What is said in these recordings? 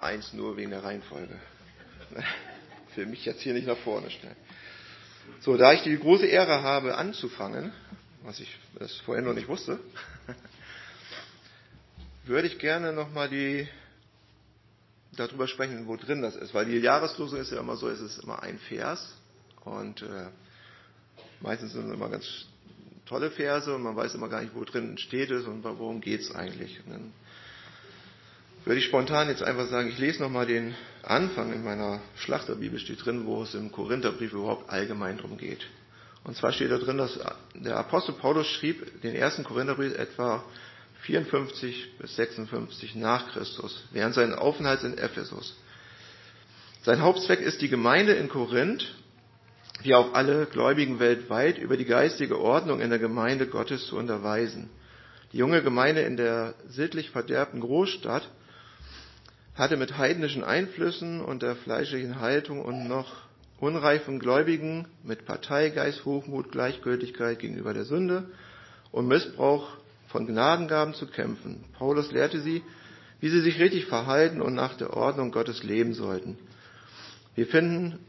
1 nur wegen der Reihenfolge. Ich will mich jetzt hier nicht nach vorne stellen. So, da ich die große Ehre habe, anzufangen, was ich das vorher noch nicht wusste, würde ich gerne nochmal darüber sprechen, wo drin das ist. Weil die Jahreslosung ist ja immer so, es ist immer ein Vers. Und meistens sind es immer ganz tolle Verse und man weiß immer gar nicht, wo drin steht es und worum geht es eigentlich. Und dann würde ich spontan jetzt einfach sagen, ich lese nochmal den Anfang. In meiner Schlachterbibel steht drin, wo es im Korintherbrief überhaupt allgemein drum geht. Und zwar steht da drin, dass der Apostel Paulus schrieb den ersten Korintherbrief etwa 54 bis 56 nach Christus, während seines Aufenthalts in Ephesus. Sein Hauptzweck ist, die Gemeinde in Korinth, wie auch alle Gläubigen weltweit, über die geistige Ordnung in der Gemeinde Gottes zu unterweisen. Die junge Gemeinde in der sittlich verderbten Großstadt hatte mit heidnischen Einflüssen und der fleischlichen Haltung und noch unreifen Gläubigen mit Parteigeist, Hochmut, Gleichgültigkeit gegenüber der Sünde und Missbrauch von Gnadengaben zu kämpfen. Paulus lehrte sie, wie sie sich richtig verhalten und nach der Ordnung Gottes leben sollten. Wir finden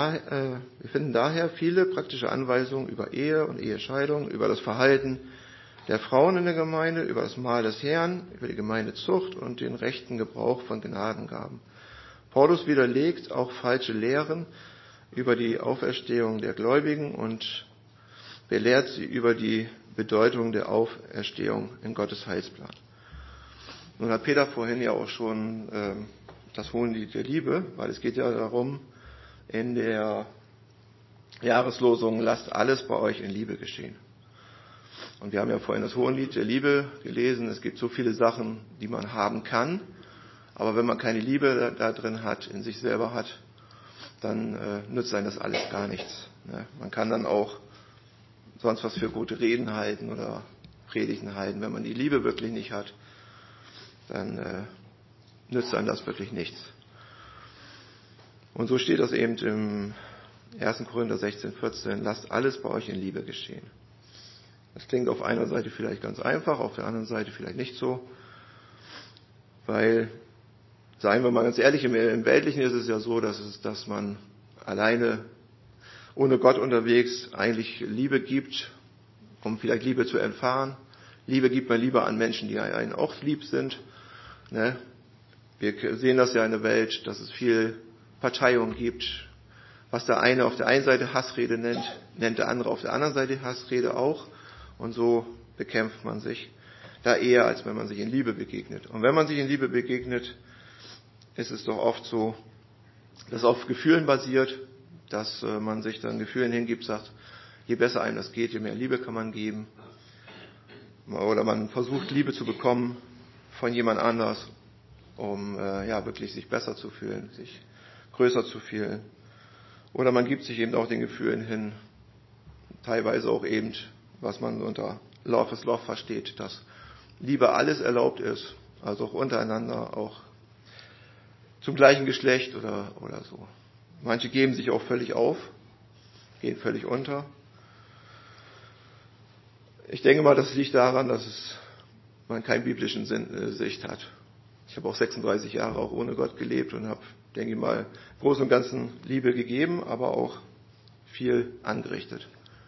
daher viele praktische Anweisungen über Ehe und Ehescheidung, über das Verhalten der Frauen in der Gemeinde, über das Mahl des Herrn, über die Gemeindezucht und den rechten Gebrauch von Gnadengaben. Paulus widerlegt auch falsche Lehren über die Auferstehung der Gläubigen und belehrt sie über die Bedeutung der Auferstehung in Gottes Heilsplan. Nun hat Peter vorhin ja auch schon das Hohenlied der Liebe, weil es geht ja darum, in der Jahreslosung, lasst alles bei euch in Liebe geschehen. Und wir haben ja vorhin das Hohenlied der Liebe gelesen. Es gibt so viele Sachen, die man haben kann. Aber wenn man keine Liebe da drin hat, in sich selber hat, dann nützt einem das alles gar nichts. Man kann dann auch sonst was für gute Reden halten oder Predigten halten. Wenn man die Liebe wirklich nicht hat, dann nützt einem das wirklich nichts. Und so steht das eben im 1. Korinther 16,14. Lasst alles bei euch in Liebe geschehen. Das klingt auf einer Seite vielleicht ganz einfach, auf der anderen Seite vielleicht nicht so. Weil, seien wir mal ganz ehrlich, im Weltlichen ist es ja so, dass man alleine ohne Gott unterwegs eigentlich Liebe gibt, um vielleicht Liebe zu erfahren. Liebe gibt man lieber an Menschen, die einen auch lieb sind. Ne? Wir sehen das ja in der Welt, dass es viel Parteiung gibt. Was der eine auf der einen Seite Hassrede nennt, nennt der andere auf der anderen Seite Hassrede auch. Und so bekämpft man sich da eher, als wenn man sich in Liebe begegnet. Und wenn man sich in Liebe begegnet, ist es doch oft so, dass es auf Gefühlen basiert, dass man sich dann Gefühlen hingibt, sagt, je besser einem das geht, je mehr Liebe kann man geben. Oder man versucht, Liebe zu bekommen von jemand anders, um wirklich sich besser zu fühlen, sich größer zu fühlen. Oder man gibt sich eben auch den Gefühlen hin, teilweise auch eben, was man unter Love is Love versteht, dass Liebe alles erlaubt ist, also auch untereinander, auch zum gleichen Geschlecht oder so. Manche geben sich auch völlig auf, gehen völlig unter. Ich denke mal, das liegt daran, dass man keinen biblischen Sicht hat. Ich habe auch 36 Jahre auch ohne Gott gelebt und habe, denke ich mal, im Großen und Ganzen Liebe gegeben, aber auch viel angerichtet.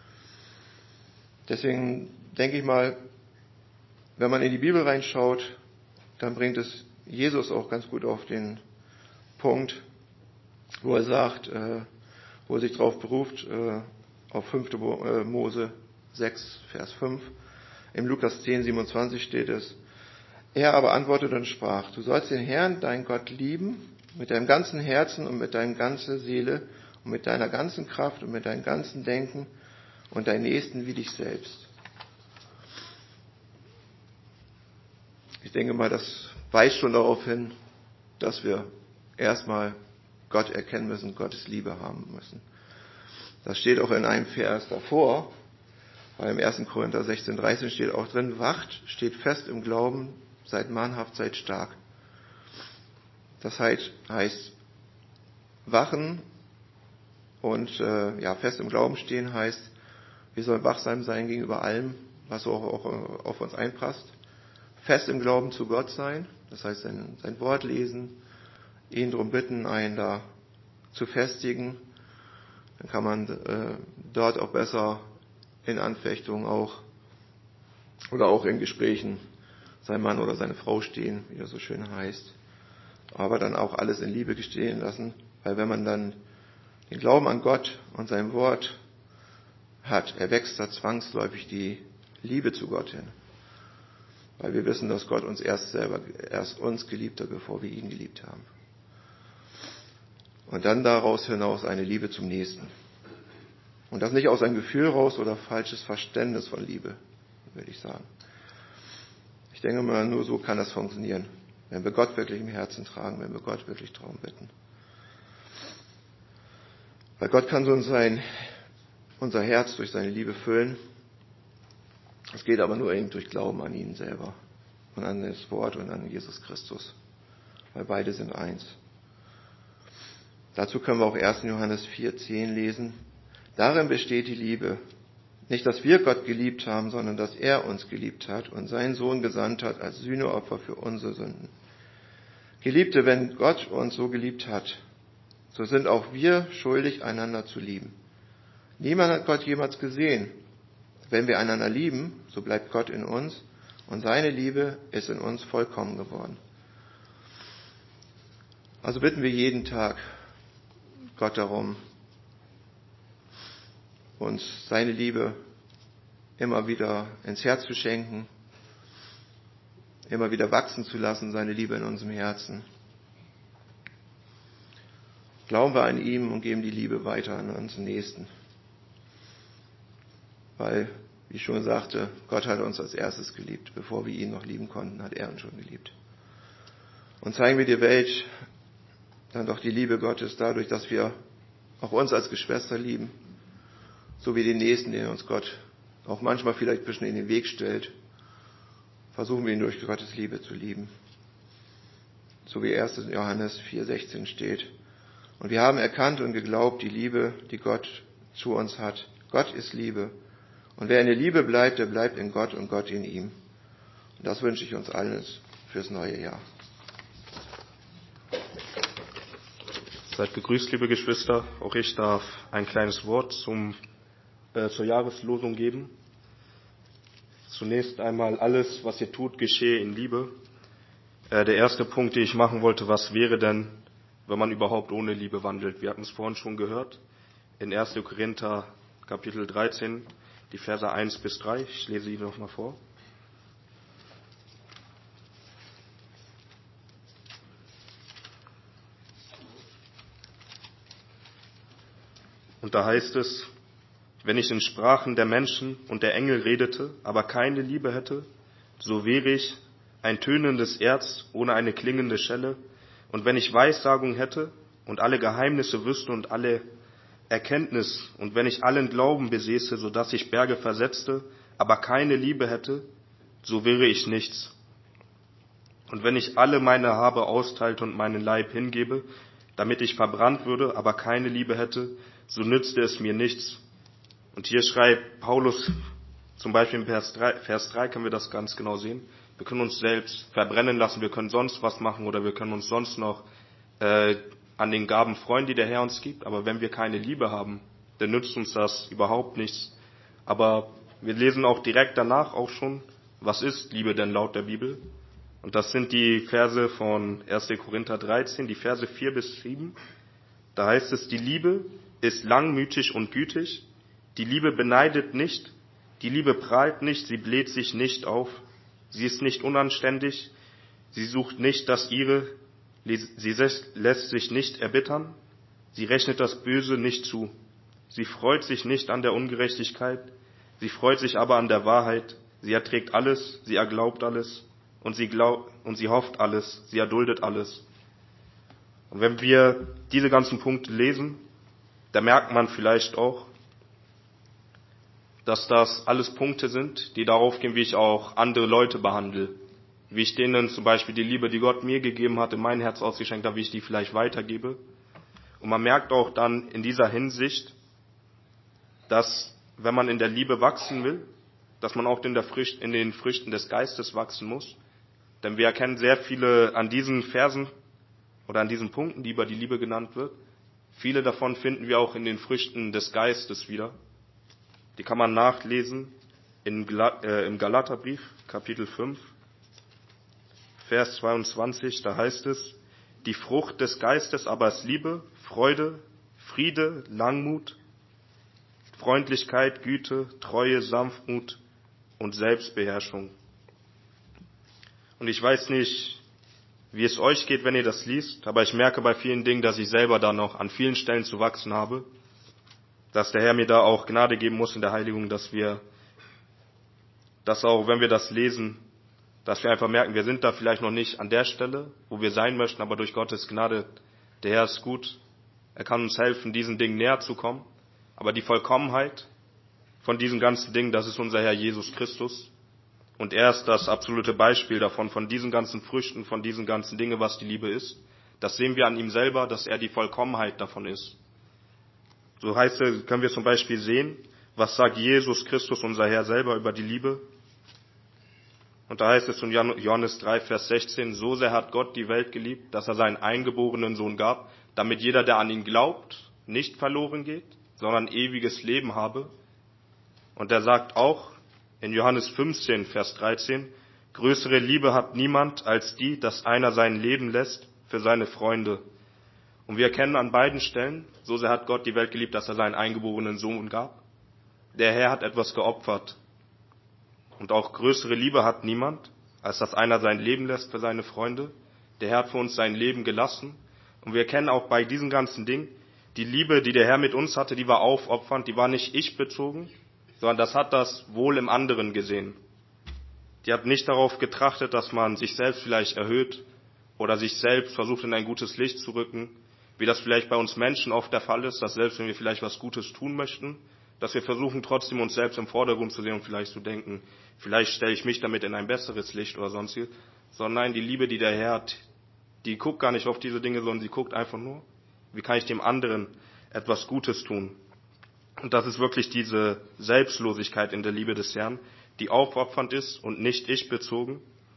Deswegen denke ich mal, wenn man in die Bibel reinschaut, dann bringt es Jesus auch ganz gut auf den Punkt, wo er sagt, wo er sich darauf beruft, auf 5. Mose 6, Vers 5. Im Lukas 10, 27 steht es, er aber antwortete und sprach, du sollst den Herrn, deinen Gott, lieben, mit deinem ganzen Herzen und mit deiner ganzen Seele und mit deiner ganzen Kraft und mit deinem ganzen Denken und deinen Nächsten wie dich selbst. Ich denke mal, das weist schon darauf hin, dass wir erstmal Gott erkennen müssen, Gottes Liebe haben müssen. Das steht auch in einem Vers davor, weil im 1. Korinther 16, 13 steht auch drin, wacht, steht fest im Glauben, seid mannhaft, seid stark. Das heißt wachen und fest im Glauben stehen heißt, wir sollen wachsam sein gegenüber allem, was auch auf uns einpasst. Fest im Glauben zu Gott sein, das heißt sein Wort lesen, ihn darum bitten, einen da zu festigen. Dann kann man dort auch besser in Anfechtungen oder auch in Gesprächen sein Mann oder seine Frau stehen, wie das so schön heißt. Aber dann auch alles in Liebe gestehen lassen, weil wenn man dann den Glauben an Gott und sein Wort hat, erwächst da zwangsläufig die Liebe zu Gott hin. Weil wir wissen, dass Gott uns erst uns geliebt hat, bevor wir ihn geliebt haben. Und dann daraus hinaus eine Liebe zum Nächsten. Und das nicht aus einem Gefühl raus oder falsches Verständnis von Liebe, würde ich sagen. Ich denke mal, nur so kann das funktionieren, wenn wir Gott wirklich im Herzen tragen, wenn wir Gott wirklich darum bitten. Weil Gott kann so unser Herz durch seine Liebe füllen. Es geht aber nur eben durch Glauben an ihn selber und an das Wort und an Jesus Christus. Weil beide sind eins. Dazu können wir auch 1. Johannes 4,10 lesen. Darin besteht die Liebe. Nicht, dass wir Gott geliebt haben, sondern dass er uns geliebt hat und seinen Sohn gesandt hat als Sühneopfer für unsere Sünden. Geliebte, wenn Gott uns so geliebt hat, so sind auch wir schuldig, einander zu lieben. Niemand hat Gott jemals gesehen. Wenn wir einander lieben, so bleibt Gott in uns und seine Liebe ist in uns vollkommen geworden. Also bitten wir jeden Tag Gott darum, uns seine Liebe immer wieder ins Herz zu schenken, immer wieder wachsen zu lassen, seine Liebe in unserem Herzen. Glauben wir an ihm und geben die Liebe weiter an unseren Nächsten. Weil, wie ich schon sagte, Gott hat uns als erstes geliebt. Bevor wir ihn noch lieben konnten, hat er uns schon geliebt. Und zeigen wir der Welt dann doch die Liebe Gottes dadurch, dass wir auch uns als Geschwister lieben, so wie den Nächsten, den uns Gott auch manchmal vielleicht ein bisschen in den Weg stellt, versuchen wir ihn durch Gottes Liebe zu lieben. So wie 1. Johannes 4,16 steht. Und wir haben erkannt und geglaubt, die Liebe, die Gott zu uns hat. Gott ist Liebe. Und wer in der Liebe bleibt, der bleibt in Gott und Gott in ihm. Und das wünsche ich uns allen fürs neue Jahr. Seid gegrüßt, liebe Geschwister. Auch ich darf ein kleines Wort zur Jahreslosung geben. Zunächst einmal, alles, was ihr tut, geschehe in Liebe. Der erste Punkt, den ich machen wollte, was wäre denn, wenn man überhaupt ohne Liebe wandelt? Wir hatten es vorhin schon gehört, in 1. Korinther Kapitel 13, die Verse 1 bis 3. Ich lese sie nochmal vor. Und da heißt es, wenn ich in Sprachen der Menschen und der Engel redete, aber keine Liebe hätte, so wäre ich ein tönendes Erz ohne eine klingende Schelle. Und wenn ich Weissagung hätte und alle Geheimnisse wüsste und alle Erkenntnis, und wenn ich allen Glauben besäße, so dass ich Berge versetzte, aber keine Liebe hätte, so wäre ich nichts. Und wenn ich alle meine Habe austeilte und meinen Leib hingebe, damit ich verbrannt würde, aber keine Liebe hätte, so nützte es mir nichts. Und hier schreibt Paulus, zum Beispiel in Vers 3 können wir das ganz genau sehen. Wir können uns selbst verbrennen lassen, wir können sonst was machen oder wir können uns sonst noch an den Gaben freuen, die der Herr uns gibt. Aber wenn wir keine Liebe haben, dann nützt uns das überhaupt nichts. Aber wir lesen auch direkt danach auch schon, was ist Liebe denn laut der Bibel? Und das sind die Verse von 1. Korinther 13, die Verse 4 bis 7. Da heißt es, die Liebe ist langmütig und gütig. Die Liebe beneidet nicht. Die Liebe prahlt nicht. Sie bläht sich nicht auf. Sie ist nicht unanständig. Sie sucht nicht das Ihre. Sie lässt sich nicht erbittern. Sie rechnet das Böse nicht zu. Sie freut sich nicht an der Ungerechtigkeit. Sie freut sich aber an der Wahrheit. Sie erträgt alles. Sie erglaubt alles. Und sie hofft alles. Sie erduldet alles. Und wenn wir diese ganzen Punkte lesen, da merkt man vielleicht auch, dass das alles Punkte sind, die darauf gehen, wie ich auch andere Leute behandle. Wie ich denen zum Beispiel die Liebe, die Gott mir gegeben hat, in mein Herz ausgeschenkt habe, wie ich die vielleicht weitergebe. Und man merkt auch dann in dieser Hinsicht, dass wenn man in der Liebe wachsen will, dass man auch in den Früchten des Geistes wachsen muss. Denn wir erkennen sehr viele an diesen Versen, oder an diesen Punkten, die über die Liebe genannt wird, viele davon finden wir auch in den Früchten des Geistes wieder. Die kann man nachlesen im Galaterbrief, Kapitel 5, Vers 22, da heißt es, die Frucht des Geistes aber ist Liebe, Freude, Friede, Langmut, Freundlichkeit, Güte, Treue, Sanftmut und Selbstbeherrschung. Und ich weiß nicht, wie es euch geht, wenn ihr das liest, aber ich merke bei vielen Dingen, dass ich selber da noch an vielen Stellen zu wachsen habe, dass der Herr mir da auch Gnade geben muss in der Heiligung, dass auch, wenn wir das lesen, dass wir einfach merken, wir sind da vielleicht noch nicht an der Stelle, wo wir sein möchten, aber durch Gottes Gnade, der Herr ist gut, er kann uns helfen, diesen Dingen näher zu kommen, aber die Vollkommenheit von diesen ganzen Dingen, das ist unser Herr Jesus Christus. Und er ist das absolute Beispiel davon, von diesen ganzen Früchten, von diesen ganzen Dingen, was die Liebe ist. Das sehen wir an ihm selber, dass er die Vollkommenheit davon ist. So heißt es, können wir zum Beispiel sehen, was sagt Jesus Christus, unser Herr, selber über die Liebe. Und da heißt es in Johannes 3, Vers 16, so sehr hat Gott die Welt geliebt, dass er seinen eingeborenen Sohn gab, damit jeder, der an ihn glaubt, nicht verloren geht, sondern ewiges Leben habe. Und er sagt auch, in Johannes 15, Vers 13, größere Liebe hat niemand als die, dass einer sein Leben lässt für seine Freunde. Und wir erkennen an beiden Stellen, so sehr hat Gott die Welt geliebt, dass er seinen eingeborenen Sohn gab. Der Herr hat etwas geopfert. Und auch größere Liebe hat niemand, als dass einer sein Leben lässt für seine Freunde. Der Herr hat für uns sein Leben gelassen. Und wir erkennen auch bei diesen ganzen Dingen, die Liebe, die der Herr mit uns hatte, die war aufopfernd, die war nicht ich-bezogen, sondern das hat das Wohl im anderen gesehen. Die hat nicht darauf getrachtet, dass man sich selbst vielleicht erhöht oder sich selbst versucht, in ein gutes Licht zu rücken, wie das vielleicht bei uns Menschen oft der Fall ist, dass selbst wenn wir vielleicht was Gutes tun möchten, dass wir versuchen, trotzdem uns selbst im Vordergrund zu sehen und vielleicht zu denken, vielleicht stelle ich mich damit in ein besseres Licht oder sonstiges. Sondern nein, die Liebe, die der Herr hat, die guckt gar nicht auf diese Dinge, sondern sie guckt einfach nur, wie kann ich dem anderen etwas Gutes tun. Und das ist wirklich diese Selbstlosigkeit in der Liebe des Herrn, die aufopfernd ist und nicht ich-bezogen.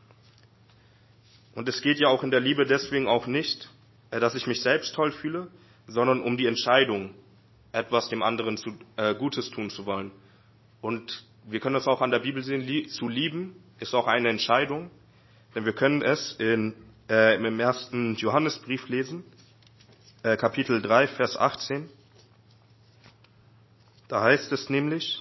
Und es geht ja auch in der Liebe deswegen auch nicht, dass ich mich selbst toll fühle, sondern um die Entscheidung, etwas dem anderen Gutes tun zu wollen. Und wir können das auch an der Bibel sehen, zu lieben ist auch eine Entscheidung, denn wir können es im 1. Johannesbrief lesen, Kapitel 3, Vers 18. Da heißt es nämlich,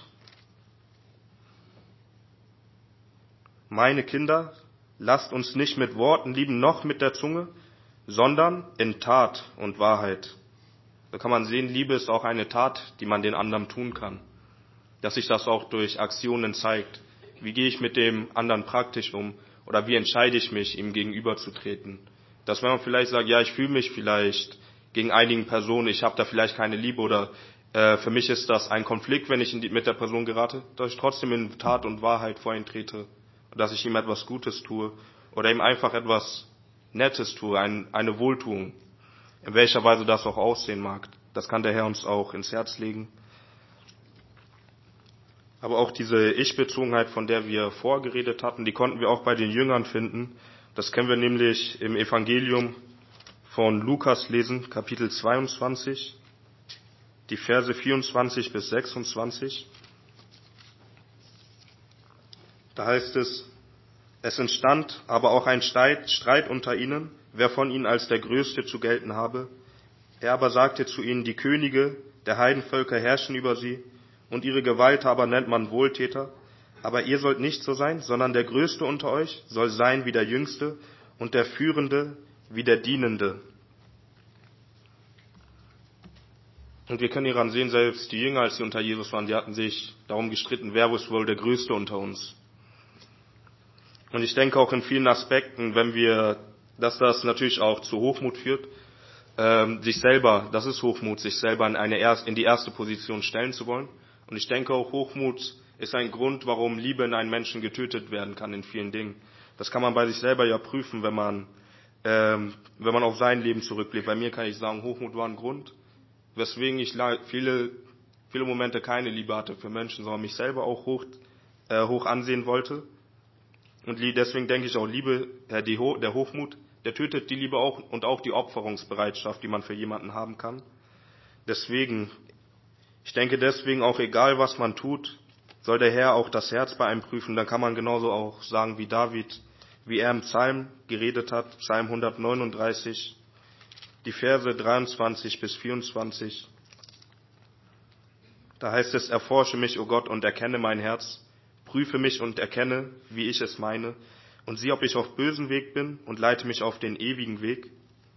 meine Kinder, lasst uns nicht mit Worten lieben, noch mit der Zunge, sondern in Tat und Wahrheit. Da kann man sehen, Liebe ist auch eine Tat, die man den anderen tun kann. Dass sich das auch durch Aktionen zeigt. Wie gehe ich mit dem anderen praktisch um? Oder wie entscheide ich mich, ihm gegenüberzutreten? Dass wenn man vielleicht sagt, ja, ich fühle mich vielleicht gegen einigen Personen, ich habe da vielleicht keine Liebe oder für mich ist das ein Konflikt, wenn ich mit der Person gerate, dass ich trotzdem in Tat und Wahrheit vor ihn trete. Und dass ich ihm etwas Gutes tue oder ihm einfach etwas Nettes tue, eine Wohltuung. In welcher Weise das auch aussehen mag. Das kann der Herr uns auch ins Herz legen. Aber auch diese Ich-Bezogenheit, von der wir vorgeredet hatten, die konnten wir auch bei den Jüngern finden. Das können wir nämlich im Evangelium von Lukas lesen, Kapitel 22, die Verse 24 bis 26. Da heißt es, es entstand aber auch ein Streit unter ihnen, wer von ihnen als der Größte zu gelten habe. Er aber sagte zu ihnen, die Könige der Heidenvölker herrschen über sie, und ihre Gewalthaber nennt man Wohltäter. Aber ihr sollt nicht so sein, sondern der Größte unter euch soll sein wie der Jüngste und der Führende wie der Dienende. Und wir können hieran sehen, selbst die Jünger, als sie unter Jesus waren, die hatten sich darum gestritten, wer ist wohl der Größte unter uns. Und ich denke auch in vielen Aspekten, dass das natürlich auch zu Hochmut führt, sich selber, das ist Hochmut, sich selber in die erste Position stellen zu wollen. Und ich denke auch, Hochmut ist ein Grund, warum Liebe in einem Menschen getötet werden kann in vielen Dingen. Das kann man bei sich selber ja prüfen, wenn man auf sein Leben zurückblickt. Bei mir kann ich sagen, Hochmut war ein Grund, weswegen ich viele Momente keine Liebe hatte für Menschen, sondern mich selber auch hoch ansehen wollte. Und deswegen denke ich auch, der Hochmut, der tötet die Liebe auch und auch die Opferungsbereitschaft, die man für jemanden haben kann. Deswegen, ich denke deswegen auch, egal was man tut, soll der Herr auch das Herz bei einem prüfen. Dann kann man genauso auch sagen wie David, wie er im Psalm geredet hat, Psalm 139, die Verse 23 bis 24. Da heißt es, erforsche mich, o Gott, und erkenne mein Herz, prüfe mich und erkenne, wie ich es meine, und sieh, ob ich auf bösen Weg bin, und leite mich auf den ewigen Weg.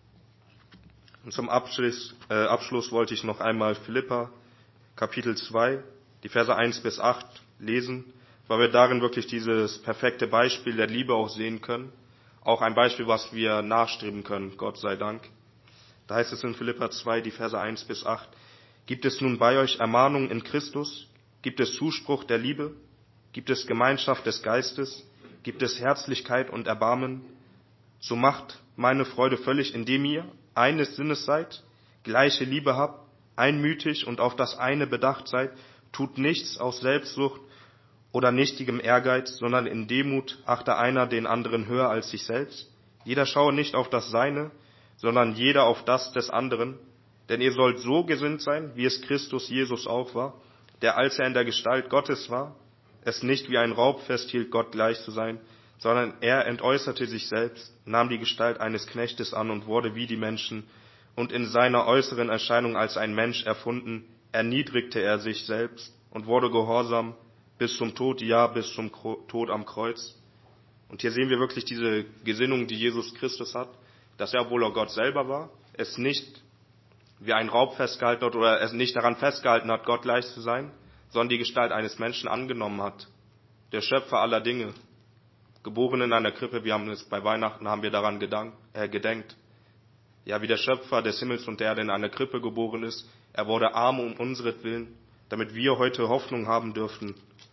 Und zum Abschluss wollte ich noch einmal Philipper, Kapitel 2, die Verse 1 bis 8 lesen, weil wir darin wirklich dieses perfekte Beispiel der Liebe auch sehen können. Auch ein Beispiel, was wir nachstreben können, Gott sei Dank. Da heißt es in Philipper 2, die Verse 1 bis 8, gibt es nun bei euch Ermahnung in Christus? Gibt es Zuspruch der Liebe? Gibt es Gemeinschaft des Geistes? Gibt es Herzlichkeit und Erbarmen? So macht meine Freude völlig, indem ihr eines Sinnes seid, gleiche Liebe habt, einmütig und auf das eine bedacht seid, tut nichts aus Selbstsucht oder nichtigem Ehrgeiz, sondern in Demut achte einer den anderen höher als sich selbst. Jeder schaue nicht auf das Seine, sondern jeder auf das des anderen. Denn ihr sollt so gesinnt sein, wie es Christus Jesus auch war, der, als er in der Gestalt Gottes war, es nicht wie ein Raub festhielt, Gott gleich zu sein, sondern er entäußerte sich selbst, nahm die Gestalt eines Knechtes an und wurde wie die Menschen, und in seiner äußeren Erscheinung als ein Mensch erfunden, erniedrigte er sich selbst und wurde gehorsam bis zum Tod, ja, bis zum Tod am Kreuz. Und hier sehen wir wirklich diese Gesinnung, die Jesus Christus hat, dass er, obwohl er Gott selber war, es nicht wie ein Raub festgehalten hat oder es nicht daran festgehalten hat, Gott gleich zu sein, sondern die Gestalt eines Menschen angenommen hat. Der Schöpfer aller Dinge, geboren in einer Krippe, wir haben es bei Weihnachten, haben wir daran gedenkt. Ja, wie der Schöpfer des Himmels und der Erde in einer Krippe geboren ist, er wurde arm um unseretwillen, damit wir heute Hoffnung haben dürfen,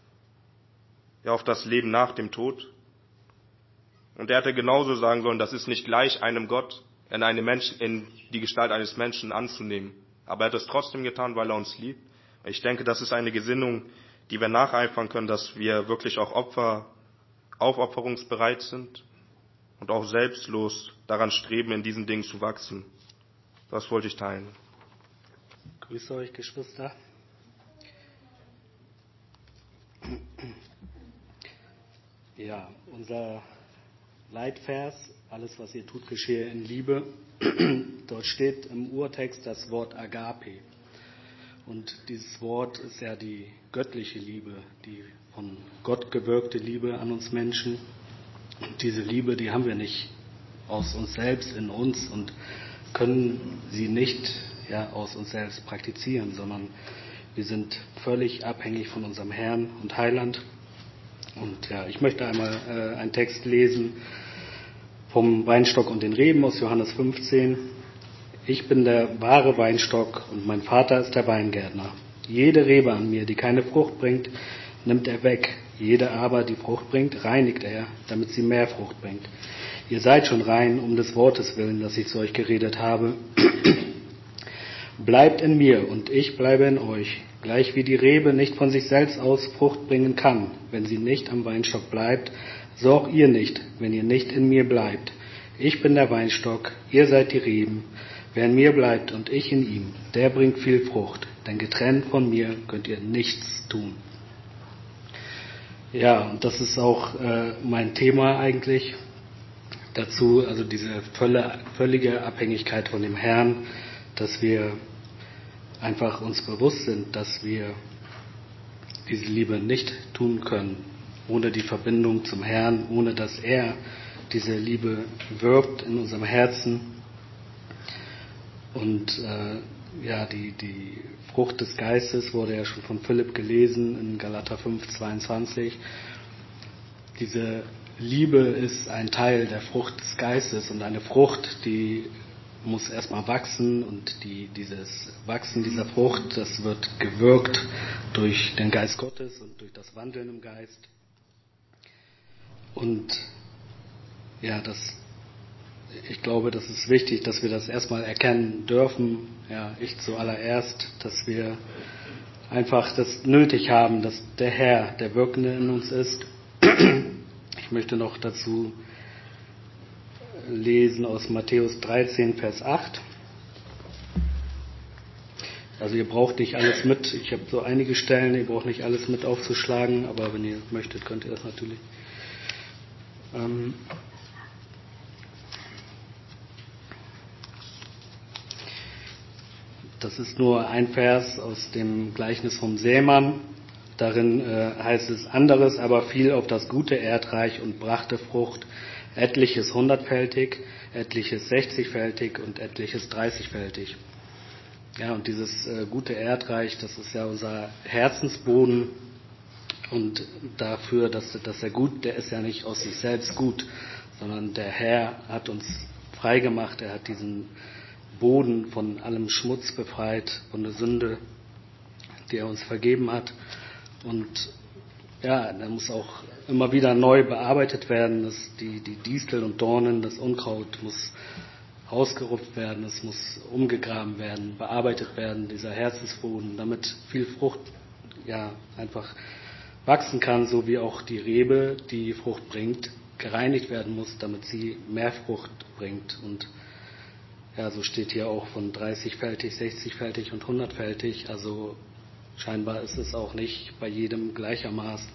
ja, auf das Leben nach dem Tod. Und er hätte genauso sagen sollen, das ist nicht gleich einem Gott, in die Gestalt eines Menschen anzunehmen. Aber er hat es trotzdem getan, weil er uns liebt. Ich denke, das ist eine Gesinnung, die wir nacheifern können, dass wir wirklich auch aufopferungsbereit sind und auch selbstlos daran streben, in diesen Dingen zu wachsen. Das wollte ich teilen. Grüße euch, Geschwister. Ja, unser Leitvers, alles was ihr tut, geschehe in Liebe. Dort steht im Urtext das Wort Agape. Und dieses Wort ist ja die göttliche Liebe, die von Gott gewirkte Liebe an uns Menschen. Und diese Liebe, die haben wir nicht aus uns selbst in uns und können sie nicht aus uns selbst praktizieren, sondern wir sind völlig abhängig von unserem Herrn und Heiland. Und ich möchte einmal einen Text lesen vom Weinstock und den Reben aus Johannes 15. Ich bin der wahre Weinstock und mein Vater ist der Weingärtner. Jede Rebe an mir, die keine Frucht bringt, nimmt er weg. Jede aber, die Frucht bringt, reinigt er, damit sie mehr Frucht bringt. Ihr seid schon rein um des Wortes willen, das ich zu euch geredet habe. Bleibt in mir und ich bleibe in euch. Gleich wie die Rebe nicht von sich selbst aus Frucht bringen kann, wenn sie nicht am Weinstock bleibt, so auch ihr nicht, wenn ihr nicht in mir bleibt. Ich bin der Weinstock, ihr seid die Reben. Wer in mir bleibt und ich in ihm, der bringt viel Frucht, denn getrennt von mir könnt ihr nichts tun. Ja, und das ist auch mein Thema eigentlich dazu, also diese völlige Abhängigkeit von dem Herrn, dass wir einfach uns bewusst sind, dass wir diese Liebe nicht tun können, ohne die Verbindung zum Herrn, ohne dass er diese Liebe wirkt in unserem Herzen. Und die Frucht des Geistes wurde ja schon von Philipp gelesen in Galater 5,22. Diese Liebe ist ein Teil der Frucht des Geistes und eine Frucht, die muss erstmal wachsen und dieses Wachsen dieser Frucht, das wird gewirkt durch den Geist Gottes und durch das Wandeln im Geist. Und ich glaube, das ist wichtig, dass wir das erstmal erkennen dürfen, ich zuallererst, dass wir einfach das nötig haben, dass der Herr, der Wirkende in uns ist. Ich möchte noch dazu lesen aus Matthäus 13, Vers 8. Also ihr braucht nicht alles mit. Ich habe so einige Stellen, ihr braucht nicht alles mit aufzuschlagen, aber wenn ihr möchtet, könnt ihr das natürlich. Das ist nur ein Vers aus dem Gleichnis vom Sämann. Darin heißt es: Anderes aber fiel auf das gute Erdreich und brachte Frucht, etliches 100-fältig, etliches 60-fältig und etliches 30-fältig. Ja, und dieses gute Erdreich, das ist ja unser Herzensboden. Und dafür, dass er gut, der ist ja nicht aus sich selbst gut, sondern der Herr hat uns frei gemacht. Er hat diesen Boden von allem Schmutz befreit, von der Sünde, die er uns vergeben hat. Und ja, der muss auch immer wieder neu bearbeitet werden. Die Disteln und Dornen, das Unkraut muss ausgerupft werden, es muss umgegraben werden, bearbeitet werden, dieser Herzensboden, damit viel Frucht ja einfach wachsen kann, so wie auch die Rebe, die Frucht bringt, gereinigt werden muss, damit sie mehr Frucht bringt. Und ja, so steht hier auch von 30-fältig, 60-fältig und 100-fältig. Also scheinbar ist es auch nicht bei jedem gleichermaßen.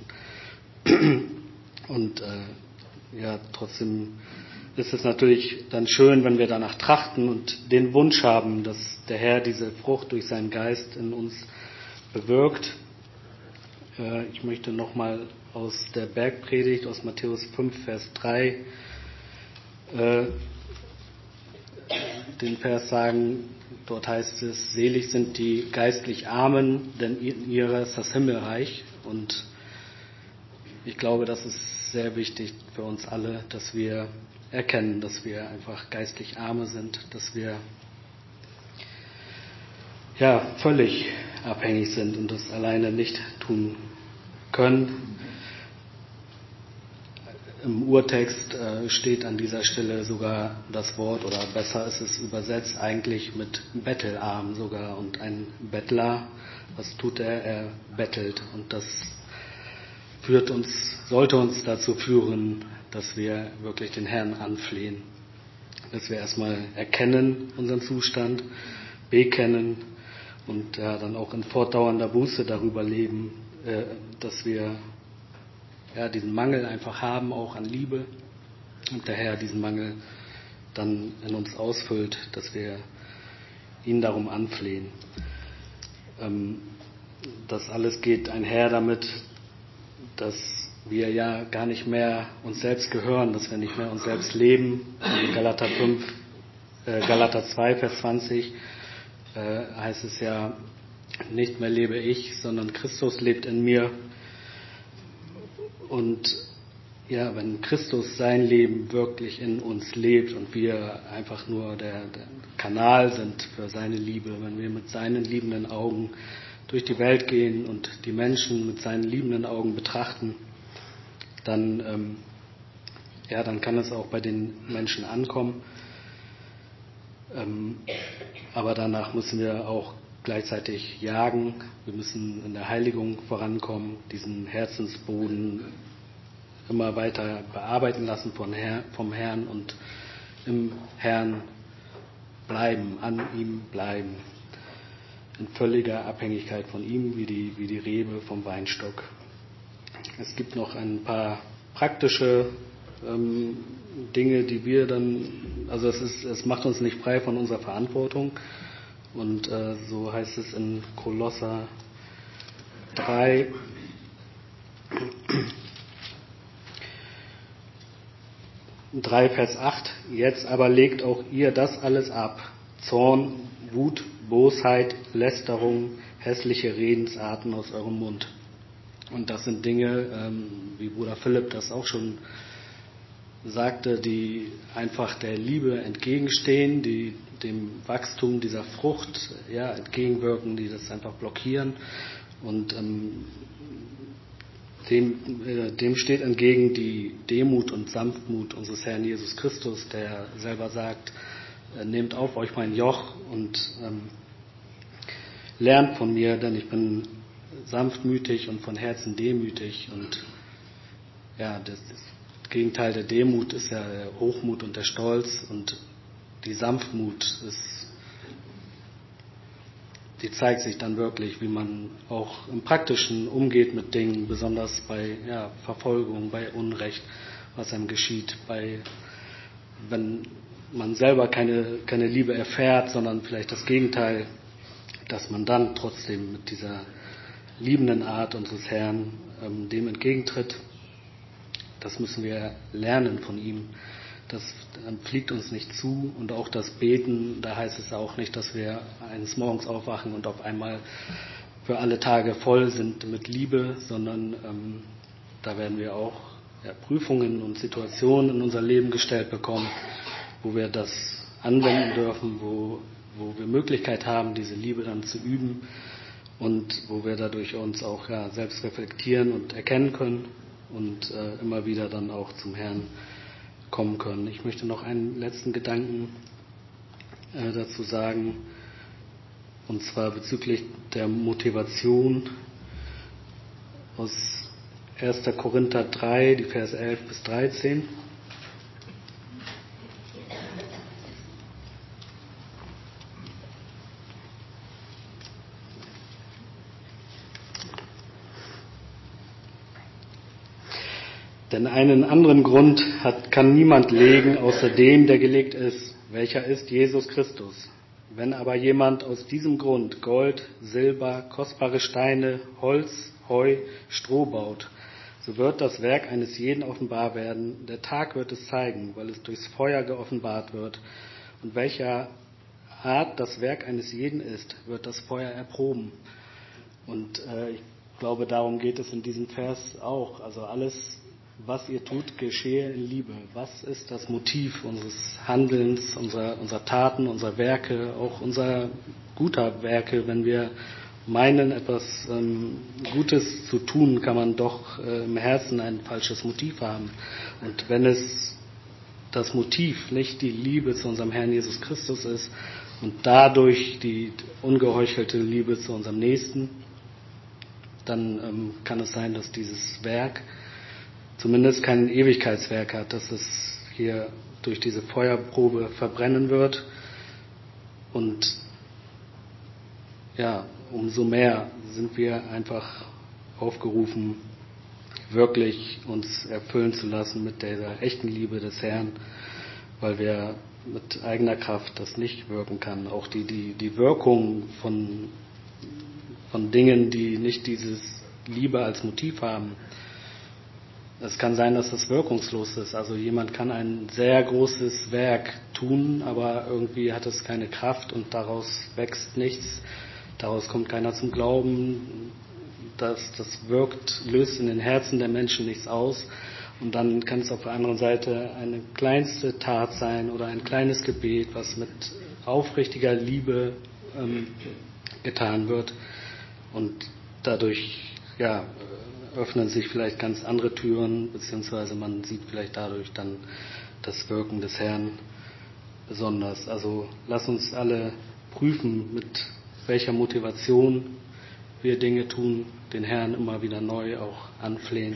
Und ja, trotzdem ist es natürlich dann schön, wenn wir danach trachten und den Wunsch haben, dass der Herr diese Frucht durch seinen Geist in uns bewirkt. Ich möchte nochmal aus der Bergpredigt, aus Matthäus 5, Vers 3, den Vers sagen. Dort heißt es: Selig sind die geistlich Armen, denn in ihrer ist das Himmelreich. Und ich glaube, das ist sehr wichtig für uns alle, dass wir erkennen, dass wir einfach geistlich Arme sind, dass wir ja völlig abhängig sind und das alleine nicht tun können. Im Urtext steht an dieser Stelle sogar das Wort, oder besser ist es übersetzt eigentlich mit bettelarm sogar. Und ein Bettler, was tut er? Er bettelt. Und das sollte uns dazu führen, dass wir wirklich den Herrn anflehen. Dass wir erstmal erkennen unseren Zustand, bekennen und dann auch in fortdauernder Buße darüber leben, dass wir diesen Mangel einfach haben, auch an Liebe, und der Herr diesen Mangel dann in uns ausfüllt, dass wir ihn darum anflehen. Das alles geht einher damit, dass wir ja gar nicht mehr uns selbst gehören, dass wir nicht mehr uns selbst leben. In Galater 2, Vers 20 heißt es ja: Nicht mehr lebe ich, sondern Christus lebt in mir. Und ja, wenn Christus sein Leben wirklich in uns lebt und wir einfach nur der Kanal sind für seine Liebe, wenn wir mit seinen liebenden Augen durch die Welt gehen und die Menschen mit seinen liebenden Augen betrachten, dann kann es auch bei den Menschen ankommen. Aber danach müssen wir auch gleichzeitig jagen. Wir müssen in der Heiligung vorankommen, diesen Herzensboden immer weiter bearbeiten lassen vom Herrn und im Herrn bleiben, an ihm bleiben, in völliger Abhängigkeit von ihm, wie die Rebe vom Weinstock. Es gibt noch ein paar praktische Dinge, die wir dann, also es macht uns nicht frei von unserer Verantwortung. Und so heißt es in Kolosser 3, Vers 8: Jetzt aber legt auch ihr das alles ab: Zorn, Wut, Bosheit, Lästerung, hässliche Redensarten aus eurem Mund. Und das sind Dinge, wie Bruder Philipp das auch schon sagte, die einfach der Liebe entgegenstehen, die dem Wachstum dieser Frucht entgegenwirken, die das einfach blockieren. Und dem steht entgegen die Demut und Sanftmut unseres Herrn Jesus Christus, der selber sagt: Nehmt auf euch mein Joch und lernt von mir, denn ich bin sanftmütig und von Herzen demütig. Und ja, Gegenteil der Demut ist ja der Hochmut und der Stolz, und die Sanftmut die zeigt sich dann wirklich, wie man auch im Praktischen umgeht mit Dingen, besonders bei Verfolgung, bei Unrecht, was einem geschieht, wenn man selber keine Liebe erfährt, sondern vielleicht das Gegenteil, dass man dann trotzdem mit dieser liebenden Art unseres Herrn dem entgegentritt. Das müssen wir lernen von ihm. Das fliegt uns nicht zu. Und auch das Beten, da heißt es auch nicht, dass wir eines Morgens aufwachen und auf einmal für alle Tage voll sind mit Liebe, sondern da werden wir auch Prüfungen und Situationen in unser Leben gestellt bekommen, wo wir das anwenden dürfen, wo wir Möglichkeit haben, diese Liebe dann zu üben und wo wir dadurch uns auch selbst reflektieren und erkennen können und immer wieder dann auch zum Herrn kommen können. Ich möchte noch einen letzten Gedanken dazu sagen, und zwar bezüglich der Motivation aus 1. Korinther 3, die Verse 11 bis 13. Denn einen anderen Grund kann niemand legen, außer dem, der gelegt ist, welcher ist Jesus Christus. Wenn aber jemand aus diesem Grund Gold, Silber, kostbare Steine, Holz, Heu, Stroh baut, so wird das Werk eines jeden offenbar werden. Der Tag wird es zeigen, weil es durchs Feuer geoffenbart wird. Und welcher Art das Werk eines jeden ist, wird das Feuer erproben. Und ich glaube, darum geht es in diesem Vers auch. Also alles, was ihr tut, geschehe in Liebe. Was ist das Motiv unseres Handelns, unserer Taten, unserer Werke, auch unserer guter Werke? Wenn wir meinen, etwas Gutes zu tun, kann man doch im Herzen ein falsches Motiv haben. Und wenn es das Motiv nicht die Liebe zu unserem Herrn Jesus Christus ist und dadurch die ungeheuchelte Liebe zu unserem Nächsten, dann kann es sein, dass dieses Werk zumindest kein Ewigkeitswerk hat, dass es hier durch diese Feuerprobe verbrennen wird. Und umso mehr sind wir einfach aufgerufen, wirklich uns erfüllen zu lassen mit der echten Liebe des Herrn, weil wir mit eigener Kraft das nicht wirken kann. Auch die Wirkung von Dingen, die nicht dieses Liebe als Motiv haben. Es kann sein, dass das wirkungslos ist. Also jemand kann ein sehr großes Werk tun, aber irgendwie hat es keine Kraft und daraus wächst nichts. Daraus kommt keiner zum Glauben. Das wirkt, löst in den Herzen der Menschen nichts aus. Und dann kann es auf der anderen Seite eine kleinste Tat sein oder ein kleines Gebet, was mit aufrichtiger Liebe getan wird. Und dadurch, öffnen sich vielleicht ganz andere Türen, beziehungsweise man sieht vielleicht dadurch dann das Wirken des Herrn besonders. Also lass uns alle prüfen, mit welcher Motivation wir Dinge tun, den Herrn immer wieder neu auch anflehen.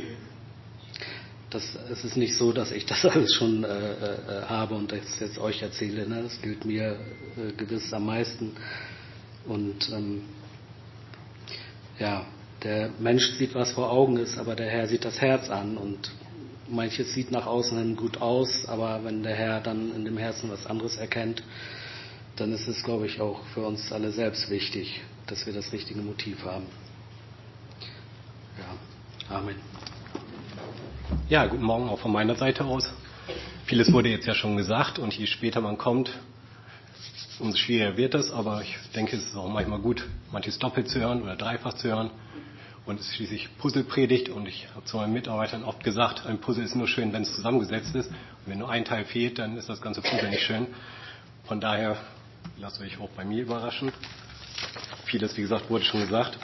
Es ist nicht so, dass ich das alles schon habe und das jetzt euch erzähle. Ne? Das gilt mir gewiss am meisten. Und der Mensch sieht, was vor Augen ist, aber der Herr sieht das Herz an. Und manches sieht nach außen hin gut aus, aber wenn der Herr dann in dem Herzen was anderes erkennt, dann ist es, glaube ich, auch für uns alle selbst wichtig, dass wir das richtige Motiv haben. Ja, Amen. Ja, guten Morgen auch von meiner Seite aus. Vieles wurde jetzt ja schon gesagt und je später man kommt, umso schwieriger wird es, aber ich denke, es ist auch manchmal gut, manches doppelt zu hören oder dreifach zu hören. Und es ist schließlich Puzzlepredigt und ich habe zu meinen Mitarbeitern oft gesagt, ein Puzzle ist nur schön, wenn es zusammengesetzt ist. Und wenn nur ein Teil fehlt, dann ist das ganze Puzzle nicht schön. Von daher lasst euch auch bei mir überraschen. Vieles, wie gesagt, wurde schon gesagt.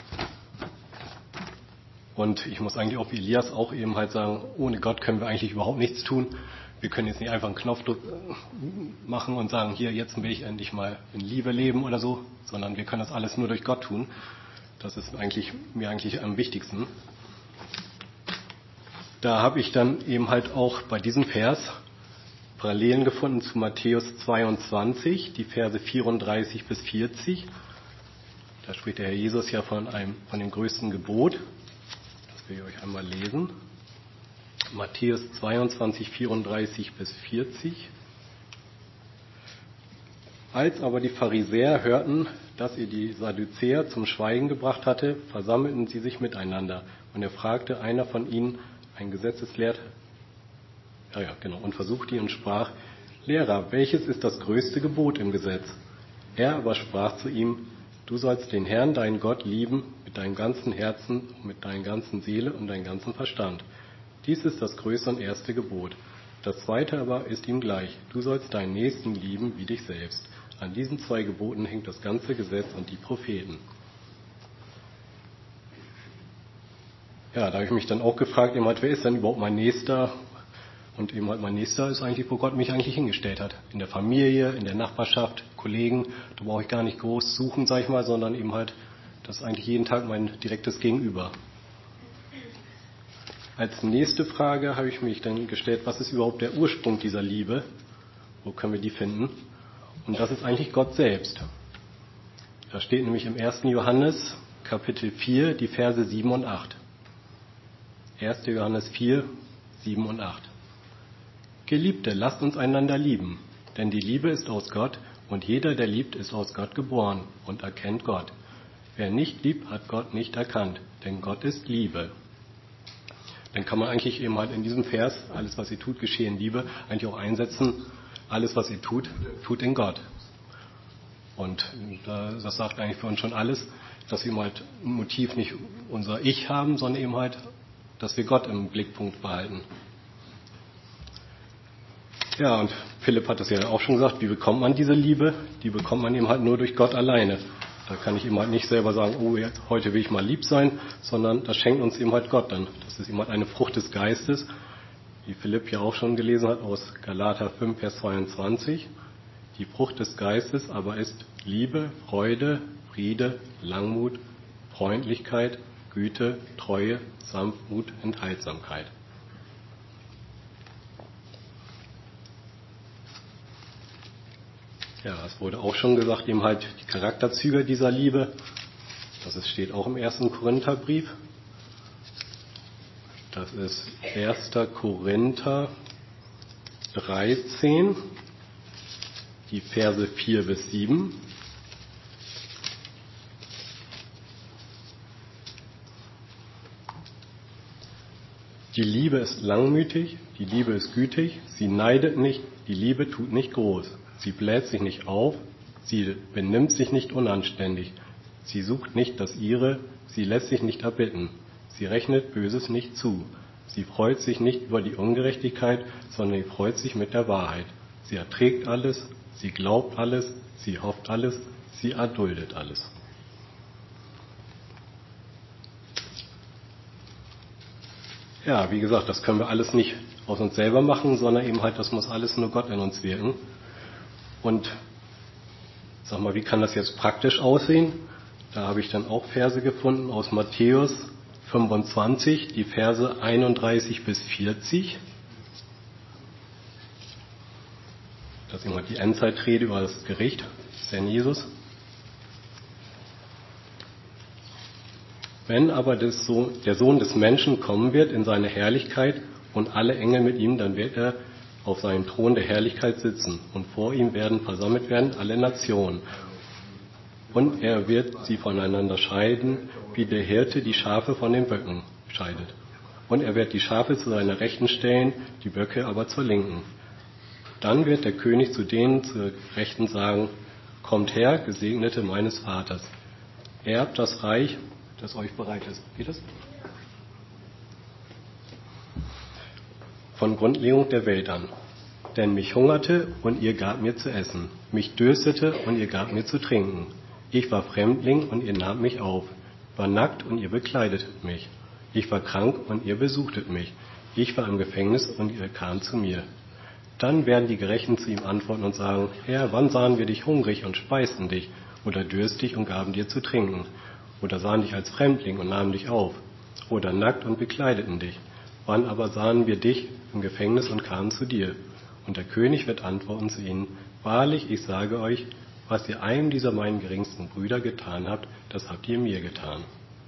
Und ich muss eigentlich auch wie Elias auch eben halt sagen, ohne Gott können wir eigentlich überhaupt nichts tun. Wir können jetzt nicht einfach einen Knopfdruck machen und sagen, hier, jetzt will ich endlich mal in Liebe leben oder so, sondern wir können das alles nur durch Gott tun. Das ist mir eigentlich am wichtigsten. da habe ich dann eben halt auch bei diesem Vers Parallelen gefunden zu Matthäus 22, die Verse 34 bis 40. Da spricht der Herr Jesus ja von dem größten Gebot. Das will ich euch einmal lesen. Matthäus 22, 34 bis 40. Als aber die Pharisäer hörten, dass er die Sadduzäer zum Schweigen gebracht hatte, versammelten sie sich miteinander. Und er fragte einer von ihnen, ein Gesetzeslehrer, und versuchte ihn und sprach: Lehrer, welches ist das größte Gebot im Gesetz? Er aber sprach zu ihm: Du sollst den Herrn, deinen Gott, lieben mit deinem ganzen Herzen, mit deiner ganzen Seele und deinem ganzen Verstand. Dies ist das größte und erste Gebot. Das zweite aber ist ihm gleich: Du sollst deinen Nächsten lieben wie dich selbst. An diesen 2 Geboten hängt das ganze Gesetz und die Propheten. Ja, da habe ich mich dann auch gefragt, wer ist denn überhaupt mein Nächster? Und mein Nächster ist eigentlich, wo Gott mich eigentlich hingestellt hat. In der Familie, in der Nachbarschaft, Kollegen. Da brauche ich gar nicht groß suchen, sondern das ist eigentlich jeden Tag mein direktes Gegenüber. Als nächste Frage habe ich mich dann gestellt, was ist überhaupt der Ursprung dieser Liebe? Wo können wir die finden? Und das ist eigentlich Gott selbst. Da steht nämlich im 1. Johannes, Kapitel 4, die Verse 7 und 8. 1. Johannes 4, 7 und 8. Geliebte, lasst uns einander lieben, denn die Liebe ist aus Gott und jeder, der liebt, ist aus Gott geboren und erkennt Gott. Wer nicht liebt, hat Gott nicht erkannt, denn Gott ist Liebe. Dann kann man eigentlich in diesem Vers, alles was ihr tut, geschehe in Liebe, eigentlich auch einsetzen, alles was ihr tut, tut in Gott. Und das sagt eigentlich für uns schon alles, dass wir ein Motiv nicht unser Ich haben, sondern dass wir Gott im Blickpunkt behalten. Ja, und Philipp hat das ja auch schon gesagt, wie bekommt man diese Liebe? Die bekommt man nur durch Gott alleine. Da kann ich nicht selber sagen, heute will ich mal lieb sein, sondern das schenkt uns Gott dann. Das ist eine Frucht des Geistes, wie Philipp ja auch schon gelesen hat aus Galater 5, Vers 22. Die Frucht des Geistes aber ist Liebe, Freude, Friede, Langmut, Freundlichkeit, Güte, Treue, Sanftmut, Enthaltsamkeit. Ja, es wurde auch schon gesagt, die Charakterzüge dieser Liebe. Das steht auch im 1. Korintherbrief. Das ist 1. Korinther 13, die Verse 4 bis 7. Die Liebe ist langmütig, die Liebe ist gütig, sie neidet nicht, die Liebe tut nicht groß. Sie bläht sich nicht auf, sie benimmt sich nicht unanständig, sie sucht nicht das Ihre, sie lässt sich nicht erbitten, sie rechnet Böses nicht zu, sie freut sich nicht über die Ungerechtigkeit, sondern sie freut sich mit der Wahrheit. Sie erträgt alles, sie glaubt alles, sie hofft alles, sie erduldet alles. Ja, wie gesagt, das können wir alles nicht aus uns selber machen, sondern das muss alles nur Gott in uns wirken. Und wie kann das jetzt praktisch aussehen? Da habe ich dann auch Verse gefunden aus Matthäus 25, die Verse 31 bis 40. Das ist die Endzeitrede über das Gericht des Herrn Jesus. Wenn aber der Sohn des Menschen kommen wird in seine Herrlichkeit und alle Engel mit ihm, dann wird er auf seinem Thron der Herrlichkeit sitzen und vor ihm werden versammelt werden alle Nationen. Und er wird sie voneinander scheiden, wie der Hirte die Schafe von den Böcken scheidet. Und er wird die Schafe zu seiner Rechten stellen, die Böcke aber zur Linken. Dann wird der König zu denen zur Rechten sagen: Kommt her, Gesegnete meines Vaters, erbt das Reich, das euch bereit ist. Geht das? Von Grundlegung der Welt an. Denn mich hungerte und ihr gab mir zu essen, mich dürstete und ihr gab mir zu trinken. Ich war Fremdling und ihr nahmt mich auf, war nackt und ihr bekleidetet mich. Ich war krank und ihr besuchtet mich. Ich war im Gefängnis und ihr kamt zu mir. Dann werden die Gerechten zu ihm antworten und sagen: Herr, wann sahen wir dich hungrig und speisten dich, oder dürstig und gaben dir zu trinken? Oder sahen dich als Fremdling und nahmen dich auf? Oder nackt und bekleideten dich? Wann aber sahen wir dich im Gefängnis und kamen zu dir? Und der König wird antworten zu ihnen, wahrlich, ich sage euch, was ihr einem dieser meinen geringsten Brüder getan habt, das habt ihr mir getan.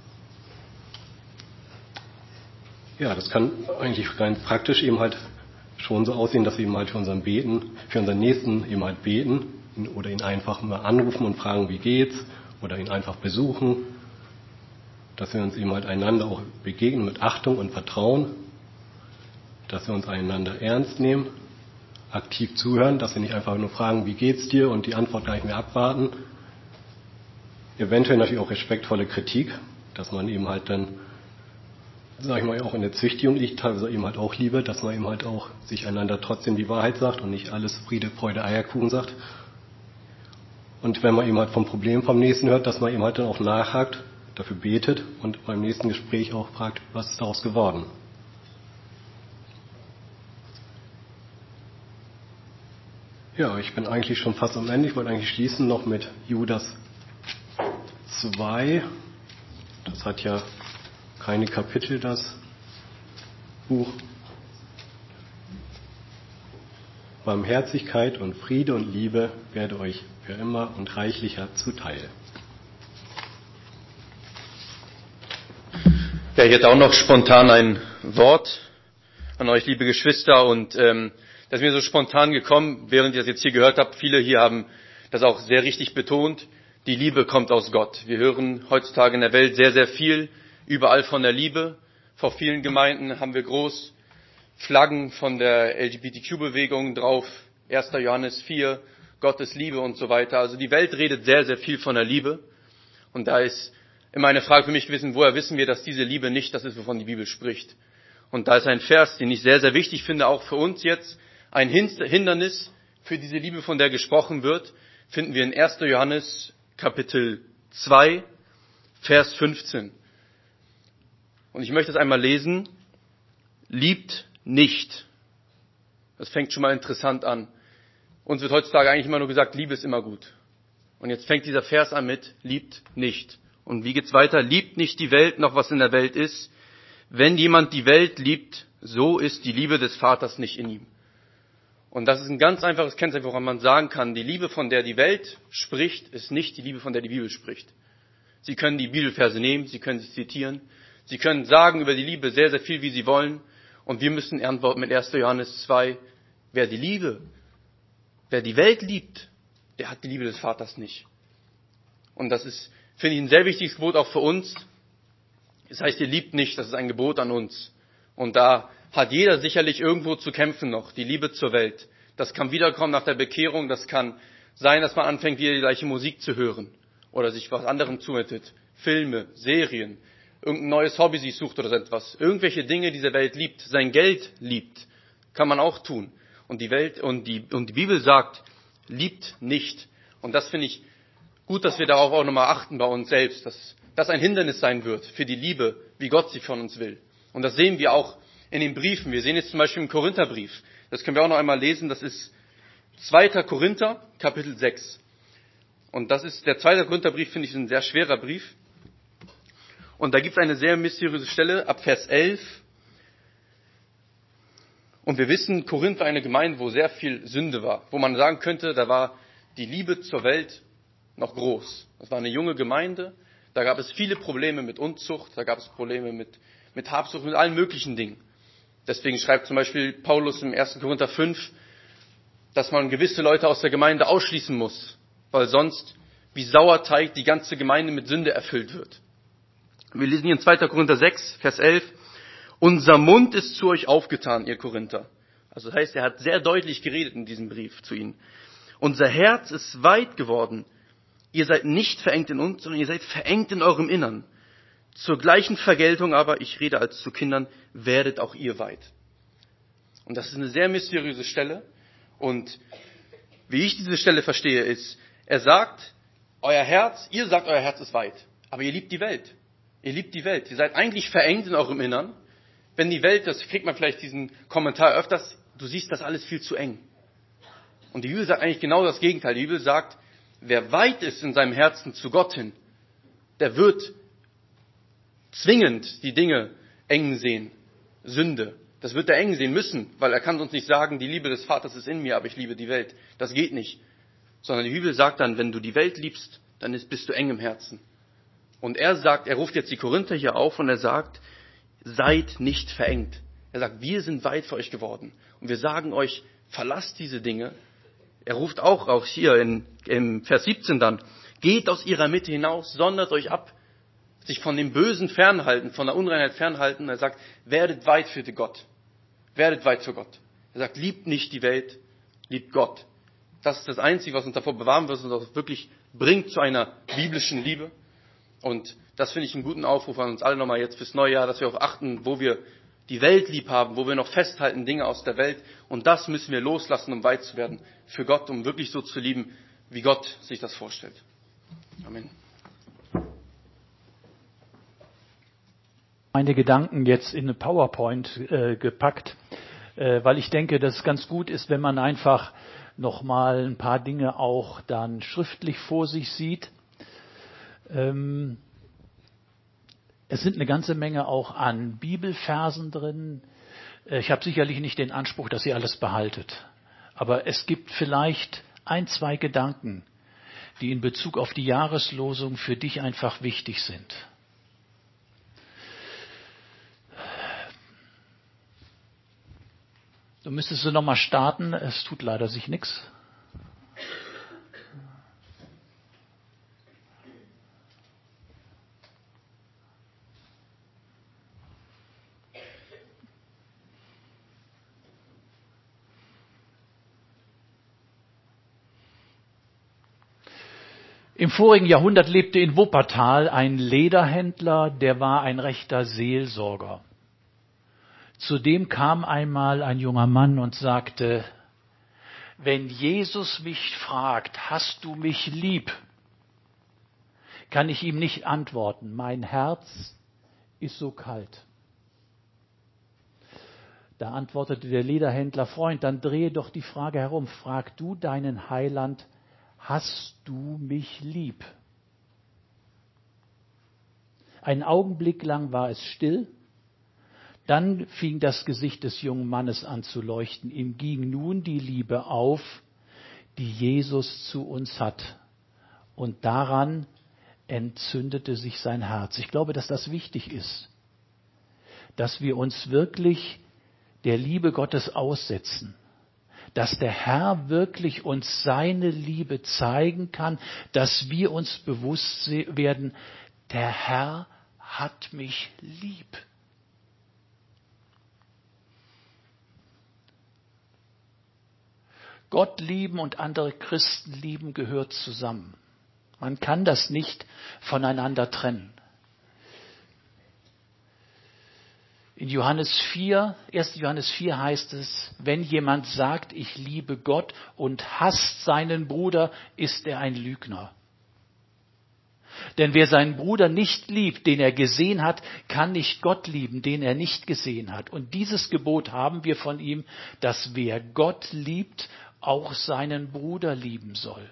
Ja, das kann eigentlich rein praktisch eben halt schon so aussehen, dass wir eben halt für unseren Nächsten eben halt beten oder ihn einfach mal anrufen und fragen, wie geht's, oder ihn einfach besuchen, dass wir uns eben halt einander auch begegnen mit Achtung und Vertrauen, dass wir uns einander ernst nehmen, aktiv zuhören, dass wir nicht einfach nur fragen, wie geht's dir und die Antwort gar nicht mehr abwarten. Eventuell natürlich auch respektvolle Kritik, dass man eben halt dann, sag ich mal, auch in der Züchtigung liegt, teilweise eben halt auch Liebe, dass man eben halt auch sich einander trotzdem die Wahrheit sagt und nicht alles Friede, Freude, Eierkuchen sagt. Und wenn man eben halt vom Problem vom Nächsten hört, dass man eben halt dann auch nachhakt, dafür betet und beim nächsten Gespräch auch fragt, was ist daraus geworden? Ja, ich bin eigentlich schon fast am Ende. Ich wollte eigentlich schließen noch mit Judas 2. Das hat ja keine Kapitel, das Buch. Barmherzigkeit und Friede und Liebe werde euch für immer und reichlicher zuteil. Ja, ich hätte auch noch spontan ein Wort an euch, liebe Geschwister, und das ist mir so spontan gekommen, während ihr das jetzt hier gehört habt. Viele hier haben das auch sehr richtig betont. Die Liebe kommt aus Gott. Wir hören heutzutage in der Welt sehr, sehr viel, überall von der Liebe. Vor vielen Gemeinden haben wir groß Flaggen von der LGBTQ-Bewegung drauf, 1. Johannes 4, Gottes Liebe und so weiter. Also die Welt redet sehr, sehr viel von der Liebe. Und da ist immer eine Frage für mich gewesen, woher wissen wir, dass diese Liebe nicht das ist, wovon die Bibel spricht? Und da ist ein Vers, den ich sehr, sehr wichtig finde, auch für uns jetzt. Ein Hindernis für diese Liebe, von der gesprochen wird, finden wir in 1. Johannes Kapitel 2, Vers 15. Und ich möchte es einmal lesen. Liebt nicht. Das fängt schon mal interessant an. Uns wird heutzutage eigentlich immer nur gesagt, Liebe ist immer gut. Und jetzt fängt dieser Vers an mit, liebt nicht. Und wie geht's weiter? Liebt nicht die Welt, noch was in der Welt ist. Wenn jemand die Welt liebt, so ist die Liebe des Vaters nicht in ihm. Und das ist ein ganz einfaches Kennzeichen, woran man sagen kann, die Liebe, von der die Welt spricht, ist nicht die Liebe, von der die Bibel spricht. Sie können die Bibelverse nehmen, sie können sie zitieren, sie können sagen über die Liebe sehr, sehr viel, wie sie wollen. Und wir müssen antworten mit 1. Johannes 2, wer die Welt liebt, der hat die Liebe des Vaters nicht. Und das ist, finde ich, ein sehr wichtiges Gebot auch für uns. Das heißt, ihr liebt nicht, das ist ein Gebot an uns. Und da hat jeder sicherlich irgendwo zu kämpfen noch, die Liebe zur Welt. Das kann wiederkommen nach der Bekehrung, das kann sein, dass man anfängt, wieder die gleiche Musik zu hören oder sich was anderem zuwendet. Filme, Serien, irgendein neues Hobby sich sucht oder so etwas. Irgendwelche Dinge diese Welt liebt, sein Geld liebt, kann man auch tun. Und die Welt und die Bibel sagt, liebt nicht. Und das finde ich gut, dass wir darauf auch nochmal achten bei uns selbst, dass das ein Hindernis sein wird für die Liebe, wie Gott sie von uns will. Und das sehen wir auch in den Briefen. Wir sehen jetzt zum Beispiel im Korintherbrief. Das können wir auch noch einmal lesen. Das ist 2. Korinther, Kapitel 6. Und das ist, der 2. Korintherbrief, finde ich, ein sehr schwerer Brief. Und da gibt es eine sehr mysteriöse Stelle, ab Vers 11. Und wir wissen, Korinth war eine Gemeinde, wo sehr viel Sünde war. Wo man sagen könnte, da war die Liebe zur Welt noch groß. Das war eine junge Gemeinde. Da gab es viele Probleme mit Unzucht. Da gab es Probleme mit Habsucht, mit allen möglichen Dingen. Deswegen schreibt zum Beispiel Paulus im 1. Korinther 5, dass man gewisse Leute aus der Gemeinde ausschließen muss, weil sonst wie Sauerteig die ganze Gemeinde mit Sünde erfüllt wird. Wir lesen hier in 2. Korinther 6, Vers 11, unser Mund ist zu euch aufgetan, ihr Korinther. Also das heißt, er hat sehr deutlich geredet in diesem Brief zu ihnen. Unser Herz ist weit geworden. Ihr seid nicht verengt in uns, sondern ihr seid verengt in eurem Innern. Zur gleichen Vergeltung aber, ich rede als zu Kindern, werdet auch ihr weit. Und das ist eine sehr mysteriöse Stelle. Und wie ich diese Stelle verstehe, ist, er sagt, ihr sagt, euer Herz ist weit. Aber ihr liebt die Welt. Ihr liebt die Welt. Ihr seid eigentlich verengt in eurem Innern. Wenn die Welt, das kriegt man vielleicht diesen Kommentar öfters, du siehst das alles viel zu eng. Und die Bibel sagt eigentlich genau das Gegenteil. Die Bibel sagt, wer weit ist in seinem Herzen zu Gott hin, der wird zwingend die Dinge eng sehen. Sünde. Das wird der Engel sehen müssen, weil er kann uns nicht sagen, die Liebe des Vaters ist in mir, aber ich liebe die Welt. Das geht nicht. Sondern die Bibel sagt dann, wenn du die Welt liebst, dann bist du eng im Herzen. Und er ruft jetzt die Korinther hier auf und er sagt, seid nicht verengt. Er sagt, wir sind weit für euch geworden. Und wir sagen euch, verlasst diese Dinge. Er ruft auch hier im Vers 17 dann, geht aus ihrer Mitte hinaus, sondert euch ab, sich von dem Bösen fernhalten, von der Unreinheit fernhalten. Er sagt, werdet weit für Gott. Werdet weit für Gott. Er sagt, liebt nicht die Welt, liebt Gott. Das ist das Einzige, was uns davor bewahren wird und uns wirklich bringt zu einer biblischen Liebe. Und das finde ich einen guten Aufruf an uns alle nochmal jetzt fürs neue Jahr, dass wir auf achten, wo wir die Welt lieb haben, wo wir noch festhalten, Dinge aus der Welt. Und das müssen wir loslassen, um weit zu werden für Gott, um wirklich so zu lieben, wie Gott sich das vorstellt. Amen. Meine Gedanken jetzt in eine PowerPoint gepackt, weil ich denke, dass es ganz gut ist, wenn man einfach nochmal ein paar Dinge auch dann schriftlich vor sich sieht. Es sind eine ganze Menge auch an Bibelversen drin. Ich habe sicherlich nicht den Anspruch, dass ihr alles behaltet. Aber es gibt vielleicht 1, 2 Gedanken, die in Bezug auf die Jahreslosung für dich einfach wichtig sind. Du müsstest nochmal starten. Es tut leider sich nichts. Im vorigen Jahrhundert lebte in Wuppertal ein Lederhändler, der war ein rechter Seelsorger. Zu dem kam einmal ein junger Mann und sagte, wenn Jesus mich fragt, hast du mich lieb, kann ich ihm nicht antworten, mein Herz ist so kalt. Da antwortete der Lederhändler, Freund, dann drehe doch die Frage herum, frag du deinen Heiland, hast du mich lieb? Einen Augenblick lang war es still, dann fing das Gesicht des jungen Mannes an zu leuchten. Ihm ging nun die Liebe auf, die Jesus zu uns hat. Und daran entzündete sich sein Herz. Ich glaube, dass das wichtig ist, dass wir uns wirklich der Liebe Gottes aussetzen, dass der Herr wirklich uns seine Liebe zeigen kann, dass wir uns bewusst werden, der Herr hat mich lieb. Gott lieben und andere Christen lieben gehört zusammen. Man kann das nicht voneinander trennen. In 1. Johannes 4 heißt es, wenn jemand sagt, ich liebe Gott und hasst seinen Bruder, ist er ein Lügner. Denn wer seinen Bruder nicht liebt, den er gesehen hat, kann nicht Gott lieben, den er nicht gesehen hat. Und dieses Gebot haben wir von ihm, dass wer Gott liebt, auch seinen Bruder lieben soll.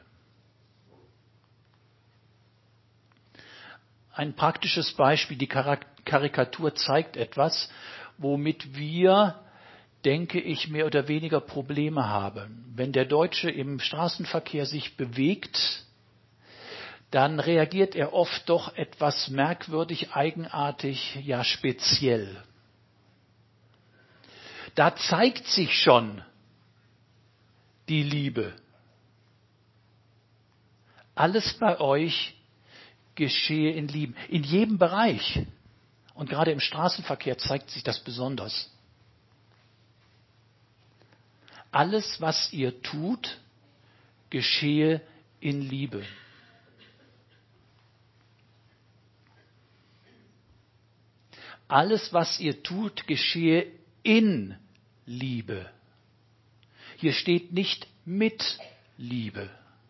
Ein praktisches Beispiel, die Karikatur zeigt etwas, womit wir, denke ich, mehr oder weniger Probleme haben. Wenn der Deutsche im Straßenverkehr sich bewegt, dann reagiert er oft doch etwas merkwürdig, eigenartig, ja speziell. Da zeigt sich schon die Liebe. Alles bei euch geschehe in Liebe. In jedem Bereich. Und gerade im Straßenverkehr zeigt sich das besonders. Alles, was ihr tut, geschehe in Liebe. Alles, was ihr tut, geschehe in Liebe. Hier steht nicht mit Liebe.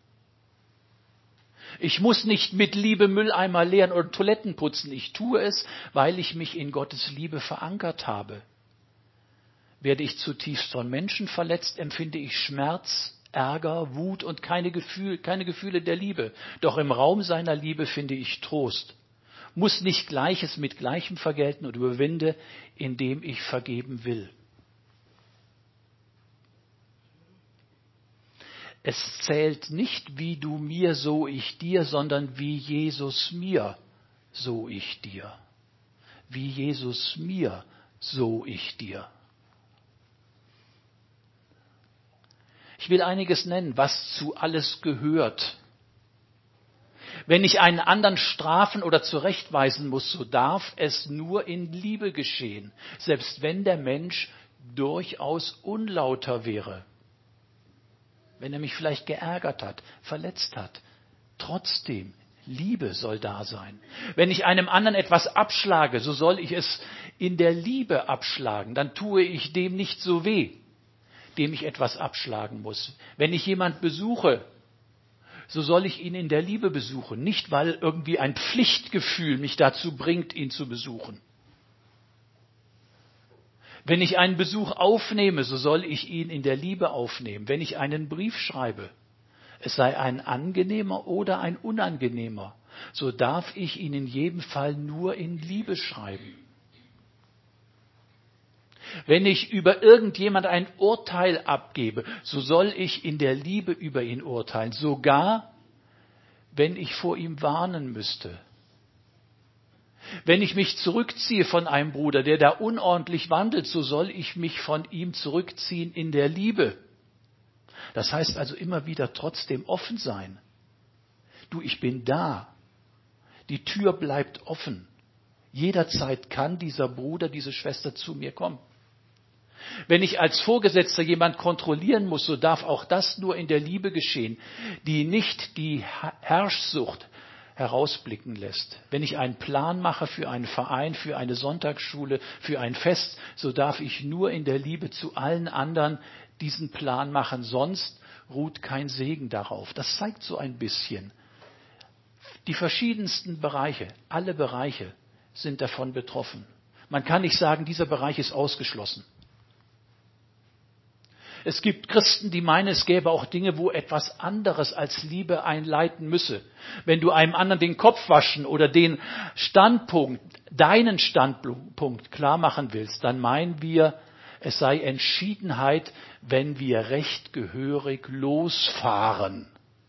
Ich muss nicht mit Liebe Mülleimer leeren oder Toiletten putzen. Ich tue es, weil ich mich in Gottes Liebe verankert habe. Werde ich zutiefst von Menschen verletzt, empfinde ich Schmerz, Ärger, Wut und keine Gefühle der Liebe. Doch im Raum seiner Liebe finde ich Trost. muss nicht Gleiches mit Gleichem vergelten und überwinde, indem ich vergeben will. Es zählt nicht, wie du mir, so ich dir, sondern wie Jesus mir, so ich dir. Wie Jesus mir, so ich dir. Ich will einiges nennen, was zu alles gehört. Wenn ich einen anderen strafen oder zurechtweisen muss, so darf es nur in Liebe geschehen, selbst wenn der Mensch durchaus unlauter wäre. Wenn er mich vielleicht geärgert hat, verletzt hat. Trotzdem, Liebe soll da sein. Wenn ich einem anderen etwas abschlage, so soll ich es in der Liebe abschlagen. Dann tue ich dem nicht so weh, dem ich etwas abschlagen muss. Wenn ich jemand besuche, so soll ich ihn in der Liebe besuchen. Nicht, weil irgendwie ein Pflichtgefühl mich dazu bringt, ihn zu besuchen. Wenn ich einen Besuch aufnehme, so soll ich ihn in der Liebe aufnehmen. Wenn ich einen Brief schreibe, es sei ein angenehmer oder ein unangenehmer, so darf ich ihn in jedem Fall nur in Liebe schreiben. Wenn ich über irgendjemand ein Urteil abgebe, so soll ich in der Liebe über ihn urteilen, sogar wenn ich vor ihm warnen müsste. Wenn ich mich zurückziehe von einem Bruder, der da unordentlich wandelt, so soll ich mich von ihm zurückziehen in der Liebe. Das heißt also immer wieder trotzdem offen sein. Du, ich bin da. Die Tür bleibt offen. Jederzeit kann dieser Bruder, diese Schwester zu mir kommen. Wenn ich als Vorgesetzter jemand kontrollieren muss, so darf auch das nur in der Liebe geschehen, die nicht die Herrschsucht herausblicken lässt. Wenn ich einen Plan mache für einen Verein, für eine Sonntagsschule, für ein Fest, so darf ich nur in der Liebe zu allen anderen diesen Plan machen, sonst ruht kein Segen darauf. Das zeigt so ein bisschen. Die verschiedensten Bereiche, alle Bereiche sind davon betroffen. Man kann nicht sagen, dieser Bereich ist ausgeschlossen. Es gibt Christen, die meinen, es gäbe auch Dinge, wo etwas anderes als Liebe einleiten müsse. Wenn du einem anderen den Kopf waschen oder den Standpunkt, deinen Standpunkt klar machen willst, dann meinen wir, es sei Entschiedenheit, wenn wir recht gehörig losfahren.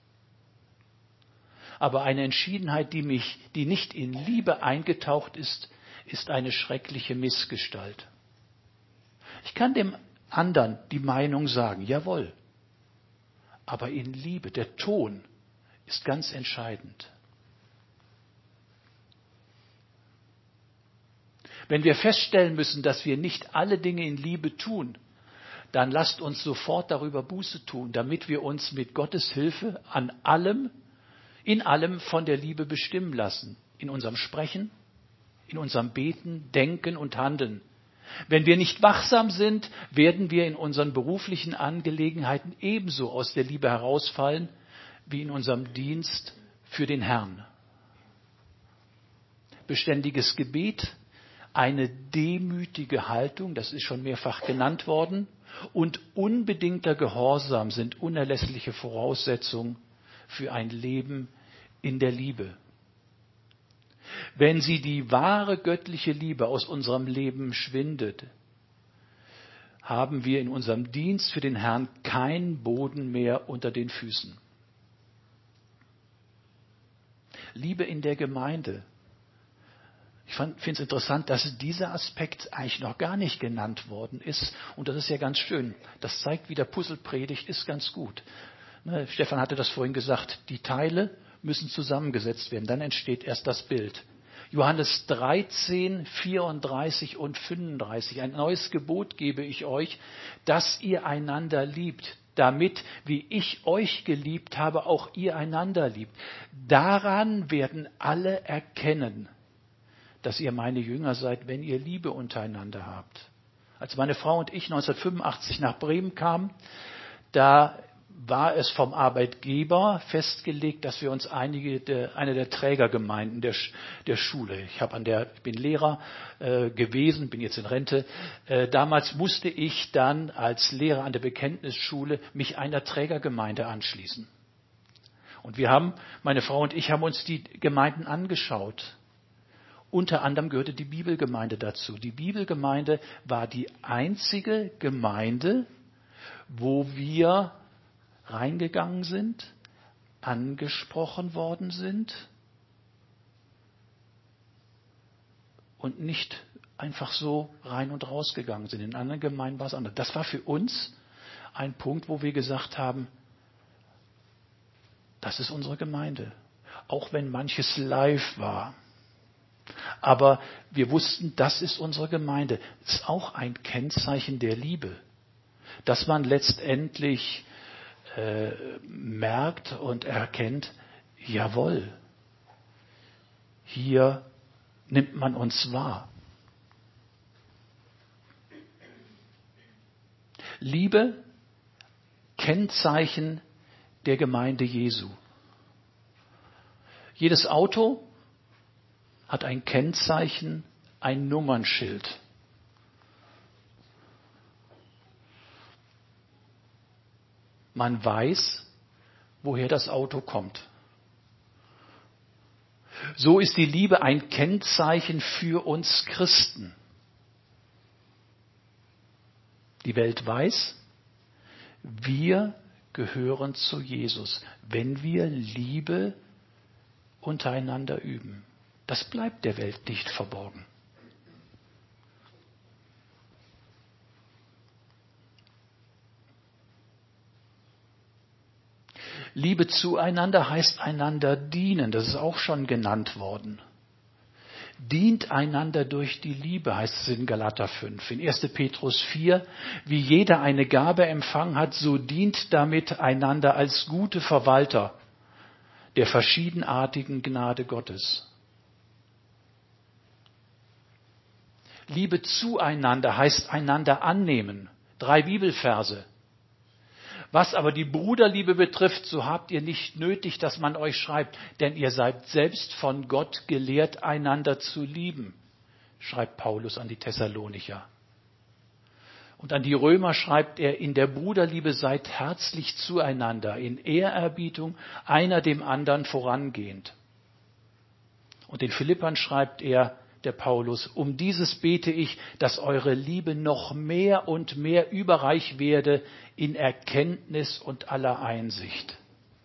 Aber eine Entschiedenheit, die nicht in Liebe eingetaucht ist, ist eine schreckliche Missgestalt. Ich kann dem anderen die Meinung sagen, jawohl, aber in Liebe, der Ton ist ganz entscheidend. Wenn wir feststellen müssen, dass wir nicht alle Dinge in Liebe tun, dann lasst uns sofort darüber Buße tun, damit wir uns mit Gottes Hilfe in allem von der Liebe bestimmen lassen. In unserem Sprechen, in unserem Beten, Denken und Handeln. Wenn wir nicht wachsam sind, werden wir in unseren beruflichen Angelegenheiten ebenso aus der Liebe herausfallen, wie in unserem Dienst für den Herrn. Beständiges Gebet, eine demütige Haltung, das ist schon mehrfach genannt worden, und unbedingter Gehorsam sind unerlässliche Voraussetzungen für ein Leben in der Liebe. Wenn sie die wahre göttliche Liebe aus unserem Leben schwindet, haben wir in unserem Dienst für den Herrn keinen Boden mehr unter den Füßen. Liebe in der Gemeinde. Ich finde es interessant, dass dieser Aspekt eigentlich noch gar nicht genannt worden ist. Und das ist ja ganz schön. Das zeigt, wie der Puzzlepredigt ist ganz gut. Stefan hatte das vorhin gesagt, die Teile müssen zusammengesetzt werden, dann entsteht erst das Bild. Johannes 13, 34 und 35. Ein neues Gebot gebe ich euch, dass ihr einander liebt, damit, wie ich euch geliebt habe, auch ihr einander liebt. Daran werden alle erkennen, dass ihr meine Jünger seid, wenn ihr Liebe untereinander habt. Als meine Frau und ich 1985 nach Bremen kamen, da war es vom Arbeitgeber festgelegt, dass wir uns eine der Trägergemeinden der Schule, ich bin Lehrer gewesen, bin jetzt in Rente, damals musste ich dann als Lehrer an der Bekenntnisschule mich einer Trägergemeinde anschließen. Und meine Frau und ich haben uns die Gemeinden angeschaut. Unter anderem gehörte die Bibelgemeinde dazu. Die Bibelgemeinde war die einzige Gemeinde, wo wir reingegangen sind, angesprochen worden sind und nicht einfach so rein und rausgegangen sind. In anderen Gemeinden war es anders. Das war für uns ein Punkt, wo wir gesagt haben, das ist unsere Gemeinde. Auch wenn manches live war. Aber wir wussten, das ist unsere Gemeinde. Das ist auch ein Kennzeichen der Liebe. Dass man letztendlich merkt und erkennt, jawohl, hier nimmt man uns wahr. Liebe, Kennzeichen der Gemeinde Jesu. Jedes Auto hat ein Kennzeichen, ein Nummernschild. Man weiß, woher das Auto kommt. So ist die Liebe ein Kennzeichen für uns Christen. Die Welt weiß, wir gehören zu Jesus, wenn wir Liebe untereinander üben. Das bleibt der Welt nicht verborgen. Liebe zueinander heißt einander dienen. Das ist auch schon genannt worden. Dient einander durch die Liebe, heißt es in Galater 5. In 1. Petrus 4, wie jeder eine Gabe empfangen hat, so dient damit einander als gute Verwalter der verschiedenartigen Gnade Gottes. Liebe zueinander heißt einander annehmen. 3 Bibelverse. Was aber die Bruderliebe betrifft, so habt ihr nicht nötig, dass man euch schreibt, denn ihr seid selbst von Gott gelehrt, einander zu lieben, schreibt Paulus an die Thessalonicher. Und an die Römer schreibt er, in der Bruderliebe seid herzlich zueinander, in Ehrerbietung, einer dem anderen vorangehend. Und den Philippern schreibt er, der Paulus, um dieses bete ich, dass eure Liebe noch mehr und mehr überreich werde in Erkenntnis und aller Einsicht.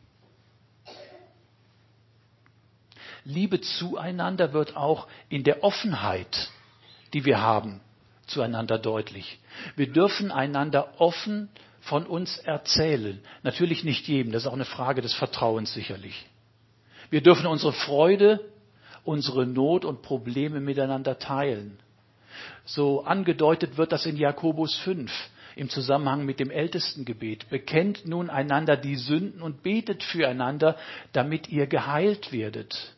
Liebe zueinander wird auch in der Offenheit, die wir haben, zueinander deutlich. Wir dürfen einander offen von uns erzählen. Natürlich nicht jedem, das ist auch eine Frage des Vertrauens sicherlich. Wir dürfen unsere Freude, unsere Not und Probleme miteinander teilen. So angedeutet wird das in Jakobus 5 im Zusammenhang mit dem Ältestengebet. Bekennt nun einander die Sünden und betet füreinander, damit ihr geheilt werdet.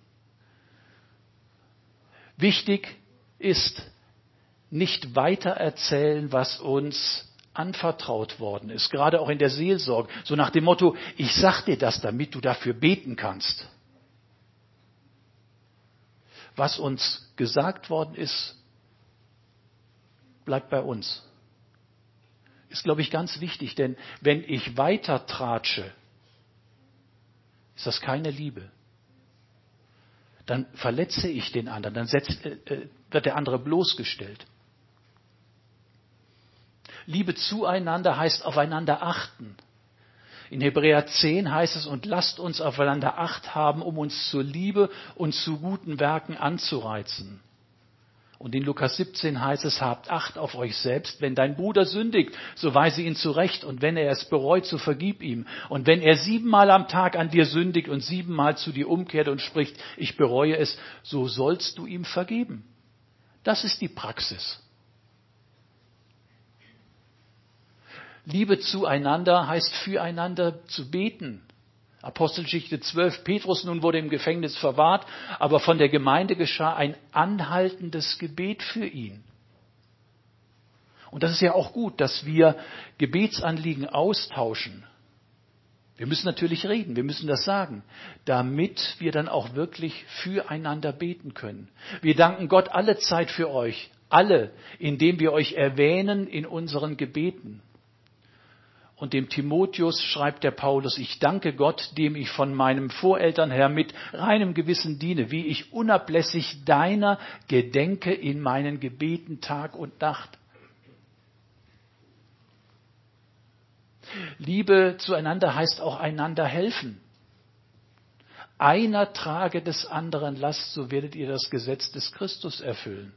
Wichtig ist, nicht weiter erzählen, was uns anvertraut worden ist, gerade auch in der Seelsorge, so nach dem Motto, ich sag dir das, damit du dafür beten kannst. Was uns gesagt worden ist, bleibt bei uns. Ist, glaube ich, ganz wichtig, denn wenn ich weiter tratsche, ist das keine Liebe. Dann verletze ich den anderen, dann wird der andere bloßgestellt. Liebe zueinander heißt aufeinander achten. In Hebräer 10 heißt es, und lasst uns aufeinander Acht haben, um uns zur Liebe und zu guten Werken anzureizen. Und in Lukas 17 heißt es, habt Acht auf euch selbst, wenn dein Bruder sündigt, so weise ihn zurecht, und wenn er es bereut, so vergib ihm. Und wenn er 7-mal am Tag an dir sündigt und 7-mal zu dir umkehrt und spricht, ich bereue es, so sollst du ihm vergeben. Das ist die Praxis. Liebe zueinander heißt füreinander zu beten. Apostelgeschichte 12, Petrus nun wurde im Gefängnis verwahrt, aber von der Gemeinde geschah ein anhaltendes Gebet für ihn. Und das ist ja auch gut, dass wir Gebetsanliegen austauschen. Wir müssen natürlich reden, wir müssen das sagen, damit wir dann auch wirklich füreinander beten können. Wir danken Gott alle Zeit für euch, alle, indem wir euch erwähnen in unseren Gebeten. Und dem Timotheus schreibt der Paulus: Ich danke Gott, dem ich von meinem Voreltern her mit reinem Gewissen diene, wie ich unablässig deiner gedenke in meinen Gebeten Tag und Nacht. Liebe zueinander heißt auch einander helfen. Einer trage des anderen Last, so werdet ihr das Gesetz des Christus erfüllen.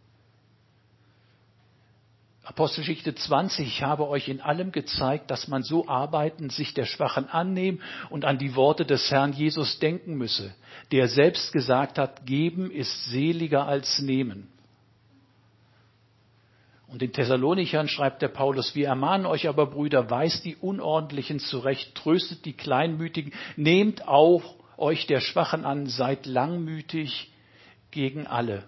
Apostelgeschichte 20, ich habe euch in allem gezeigt, dass man so arbeiten, sich der Schwachen annehmen und an die Worte des Herrn Jesus denken müsse, der selbst gesagt hat, geben ist seliger als nehmen. Und den Thessalonichern schreibt der Paulus: Wir ermahnen euch aber, Brüder, weist die Unordentlichen zurecht, tröstet die Kleinmütigen, nehmt auch euch der Schwachen an, seid langmütig gegen alle.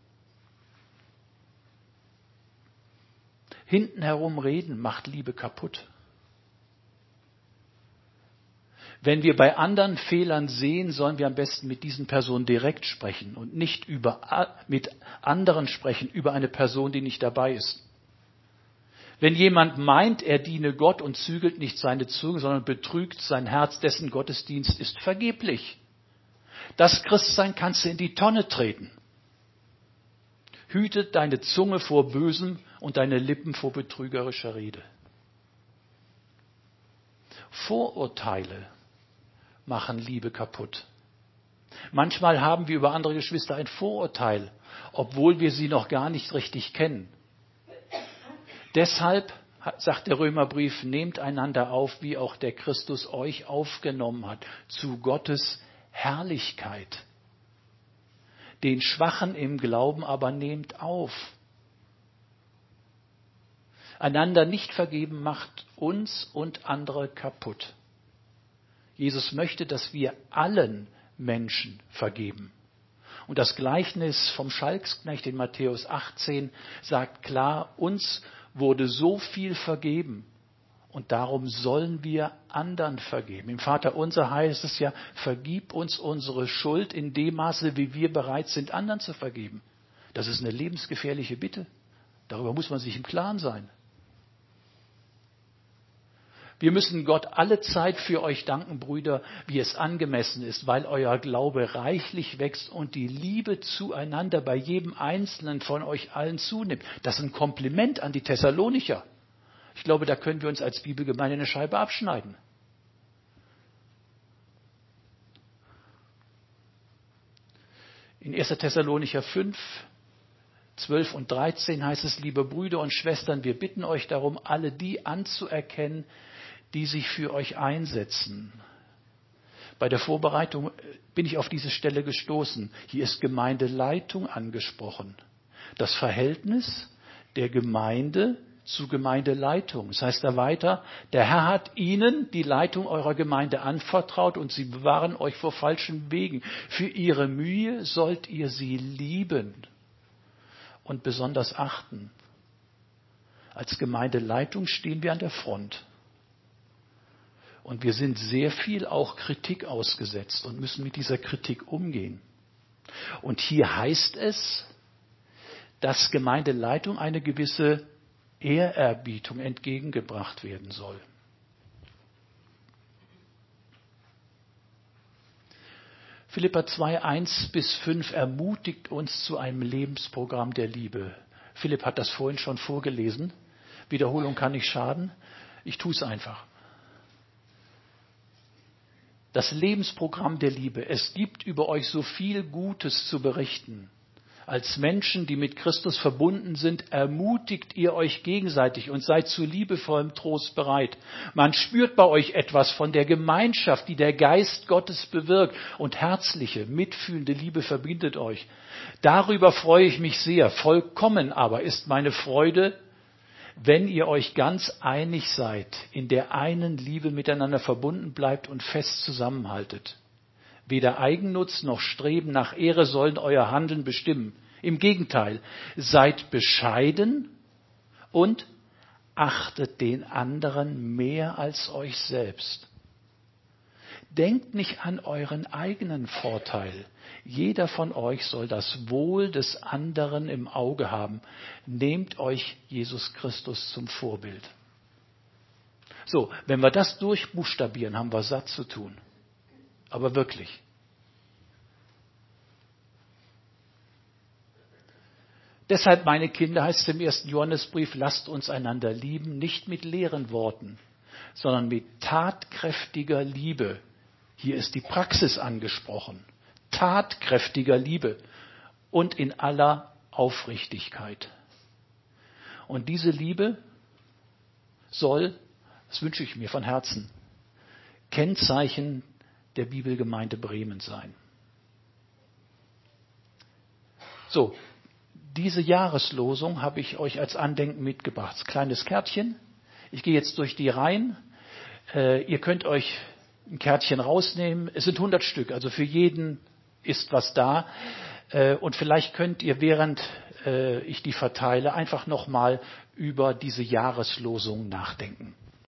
Hinten herum reden macht Liebe kaputt. Wenn wir bei anderen Fehlern sehen, sollen wir am besten mit diesen Personen direkt sprechen und nicht mit anderen sprechen über eine Person, die nicht dabei ist. Wenn jemand meint, er diene Gott und zügelt nicht seine Zunge, sondern betrügt sein Herz, dessen Gottesdienst ist vergeblich. Das Christsein kannst du in die Tonne treten. Hüte deine Zunge vor Bösem und deine Lippen vor betrügerischer Rede. Vorurteile machen Liebe kaputt. Manchmal haben wir über andere Geschwister ein Vorurteil, obwohl wir sie noch gar nicht richtig kennen. Deshalb, sagt der Römerbrief, nehmt einander auf, wie auch der Christus euch aufgenommen hat, zu Gottes Herrlichkeit. Den Schwachen im Glauben aber nehmt auf. Einander nicht vergeben macht uns und andere kaputt. Jesus möchte, dass wir allen Menschen vergeben. Und das Gleichnis vom Schalksknecht in Matthäus 18 sagt klar, uns wurde so viel vergeben und darum sollen wir anderen vergeben. Im Vaterunser heißt es ja, vergib uns unsere Schuld in dem Maße, wie wir bereit sind, anderen zu vergeben. Das ist eine lebensgefährliche Bitte. Darüber muss man sich im Klaren sein. Wir müssen Gott alle Zeit für euch danken, Brüder, wie es angemessen ist, weil euer Glaube reichlich wächst und die Liebe zueinander bei jedem Einzelnen von euch allen zunimmt. Das ist ein Kompliment an die Thessalonicher. Ich glaube, da können wir uns als Bibelgemeinde eine Scheibe abschneiden. In 1. Thessalonicher 5, 12 und 13 heißt es: Liebe Brüder und Schwestern, wir bitten euch darum, alle die anzuerkennen, die sich für euch einsetzen. Bei der Vorbereitung bin ich auf diese Stelle gestoßen. Hier ist Gemeindeleitung angesprochen. Das Verhältnis der Gemeinde zu Gemeindeleitung. Das heißt da weiter, der Herr hat ihnen die Leitung eurer Gemeinde anvertraut und sie bewahren euch vor falschen Wegen. Für ihre Mühe sollt ihr sie lieben und besonders achten. Als Gemeindeleitung stehen wir an der Front. Und wir sind sehr viel auch Kritik ausgesetzt und müssen mit dieser Kritik umgehen. Und hier heißt es, dass Gemeindeleitung eine gewisse Ehrerbietung entgegengebracht werden soll. Philipper 2, 1-5 ermutigt uns zu einem Lebensprogramm der Liebe. Philipp hat das vorhin schon vorgelesen. Wiederholung kann nicht schaden. Ich tue es einfach. Das Lebensprogramm der Liebe. Es gibt über euch so viel Gutes zu berichten. Als Menschen, die mit Christus verbunden sind, ermutigt ihr euch gegenseitig und seid zu liebevollem Trost bereit. Man spürt bei euch etwas von der Gemeinschaft, die der Geist Gottes bewirkt, und herzliche, mitfühlende Liebe verbindet euch. Darüber freue ich mich sehr. Vollkommen aber ist meine Freude, wenn ihr euch ganz einig seid, in der einen Liebe miteinander verbunden bleibt und fest zusammenhaltet. Weder Eigennutz noch Streben nach Ehre sollen euer Handeln bestimmen. Im Gegenteil, seid bescheiden und achtet den anderen mehr als euch selbst. Denkt nicht an euren eigenen Vorteil. Jeder von euch soll das Wohl des anderen im Auge haben. Nehmt euch Jesus Christus zum Vorbild. So, wenn wir das durchbuchstabieren, haben wir satt zu tun. Aber wirklich. Deshalb, meine Kinder, heißt es im 1. Johannesbrief, lasst uns einander lieben, nicht mit leeren Worten, sondern mit tatkräftiger Liebe. Hier ist die Praxis angesprochen. Tatkräftiger Liebe und in aller Aufrichtigkeit. Und diese Liebe soll, das wünsche ich mir von Herzen, Kennzeichen der Bibelgemeinde Bremen sein. So, diese Jahreslosung habe ich euch als Andenken mitgebracht. Kleines Kärtchen. Ich gehe jetzt durch die Reihen. Ihr könnt euch ein Kärtchen rausnehmen. Es sind 100 Stück, also für jeden ist was da. Und vielleicht könnt ihr, während ich die verteile, einfach nochmal über diese Jahreslosung nachdenken.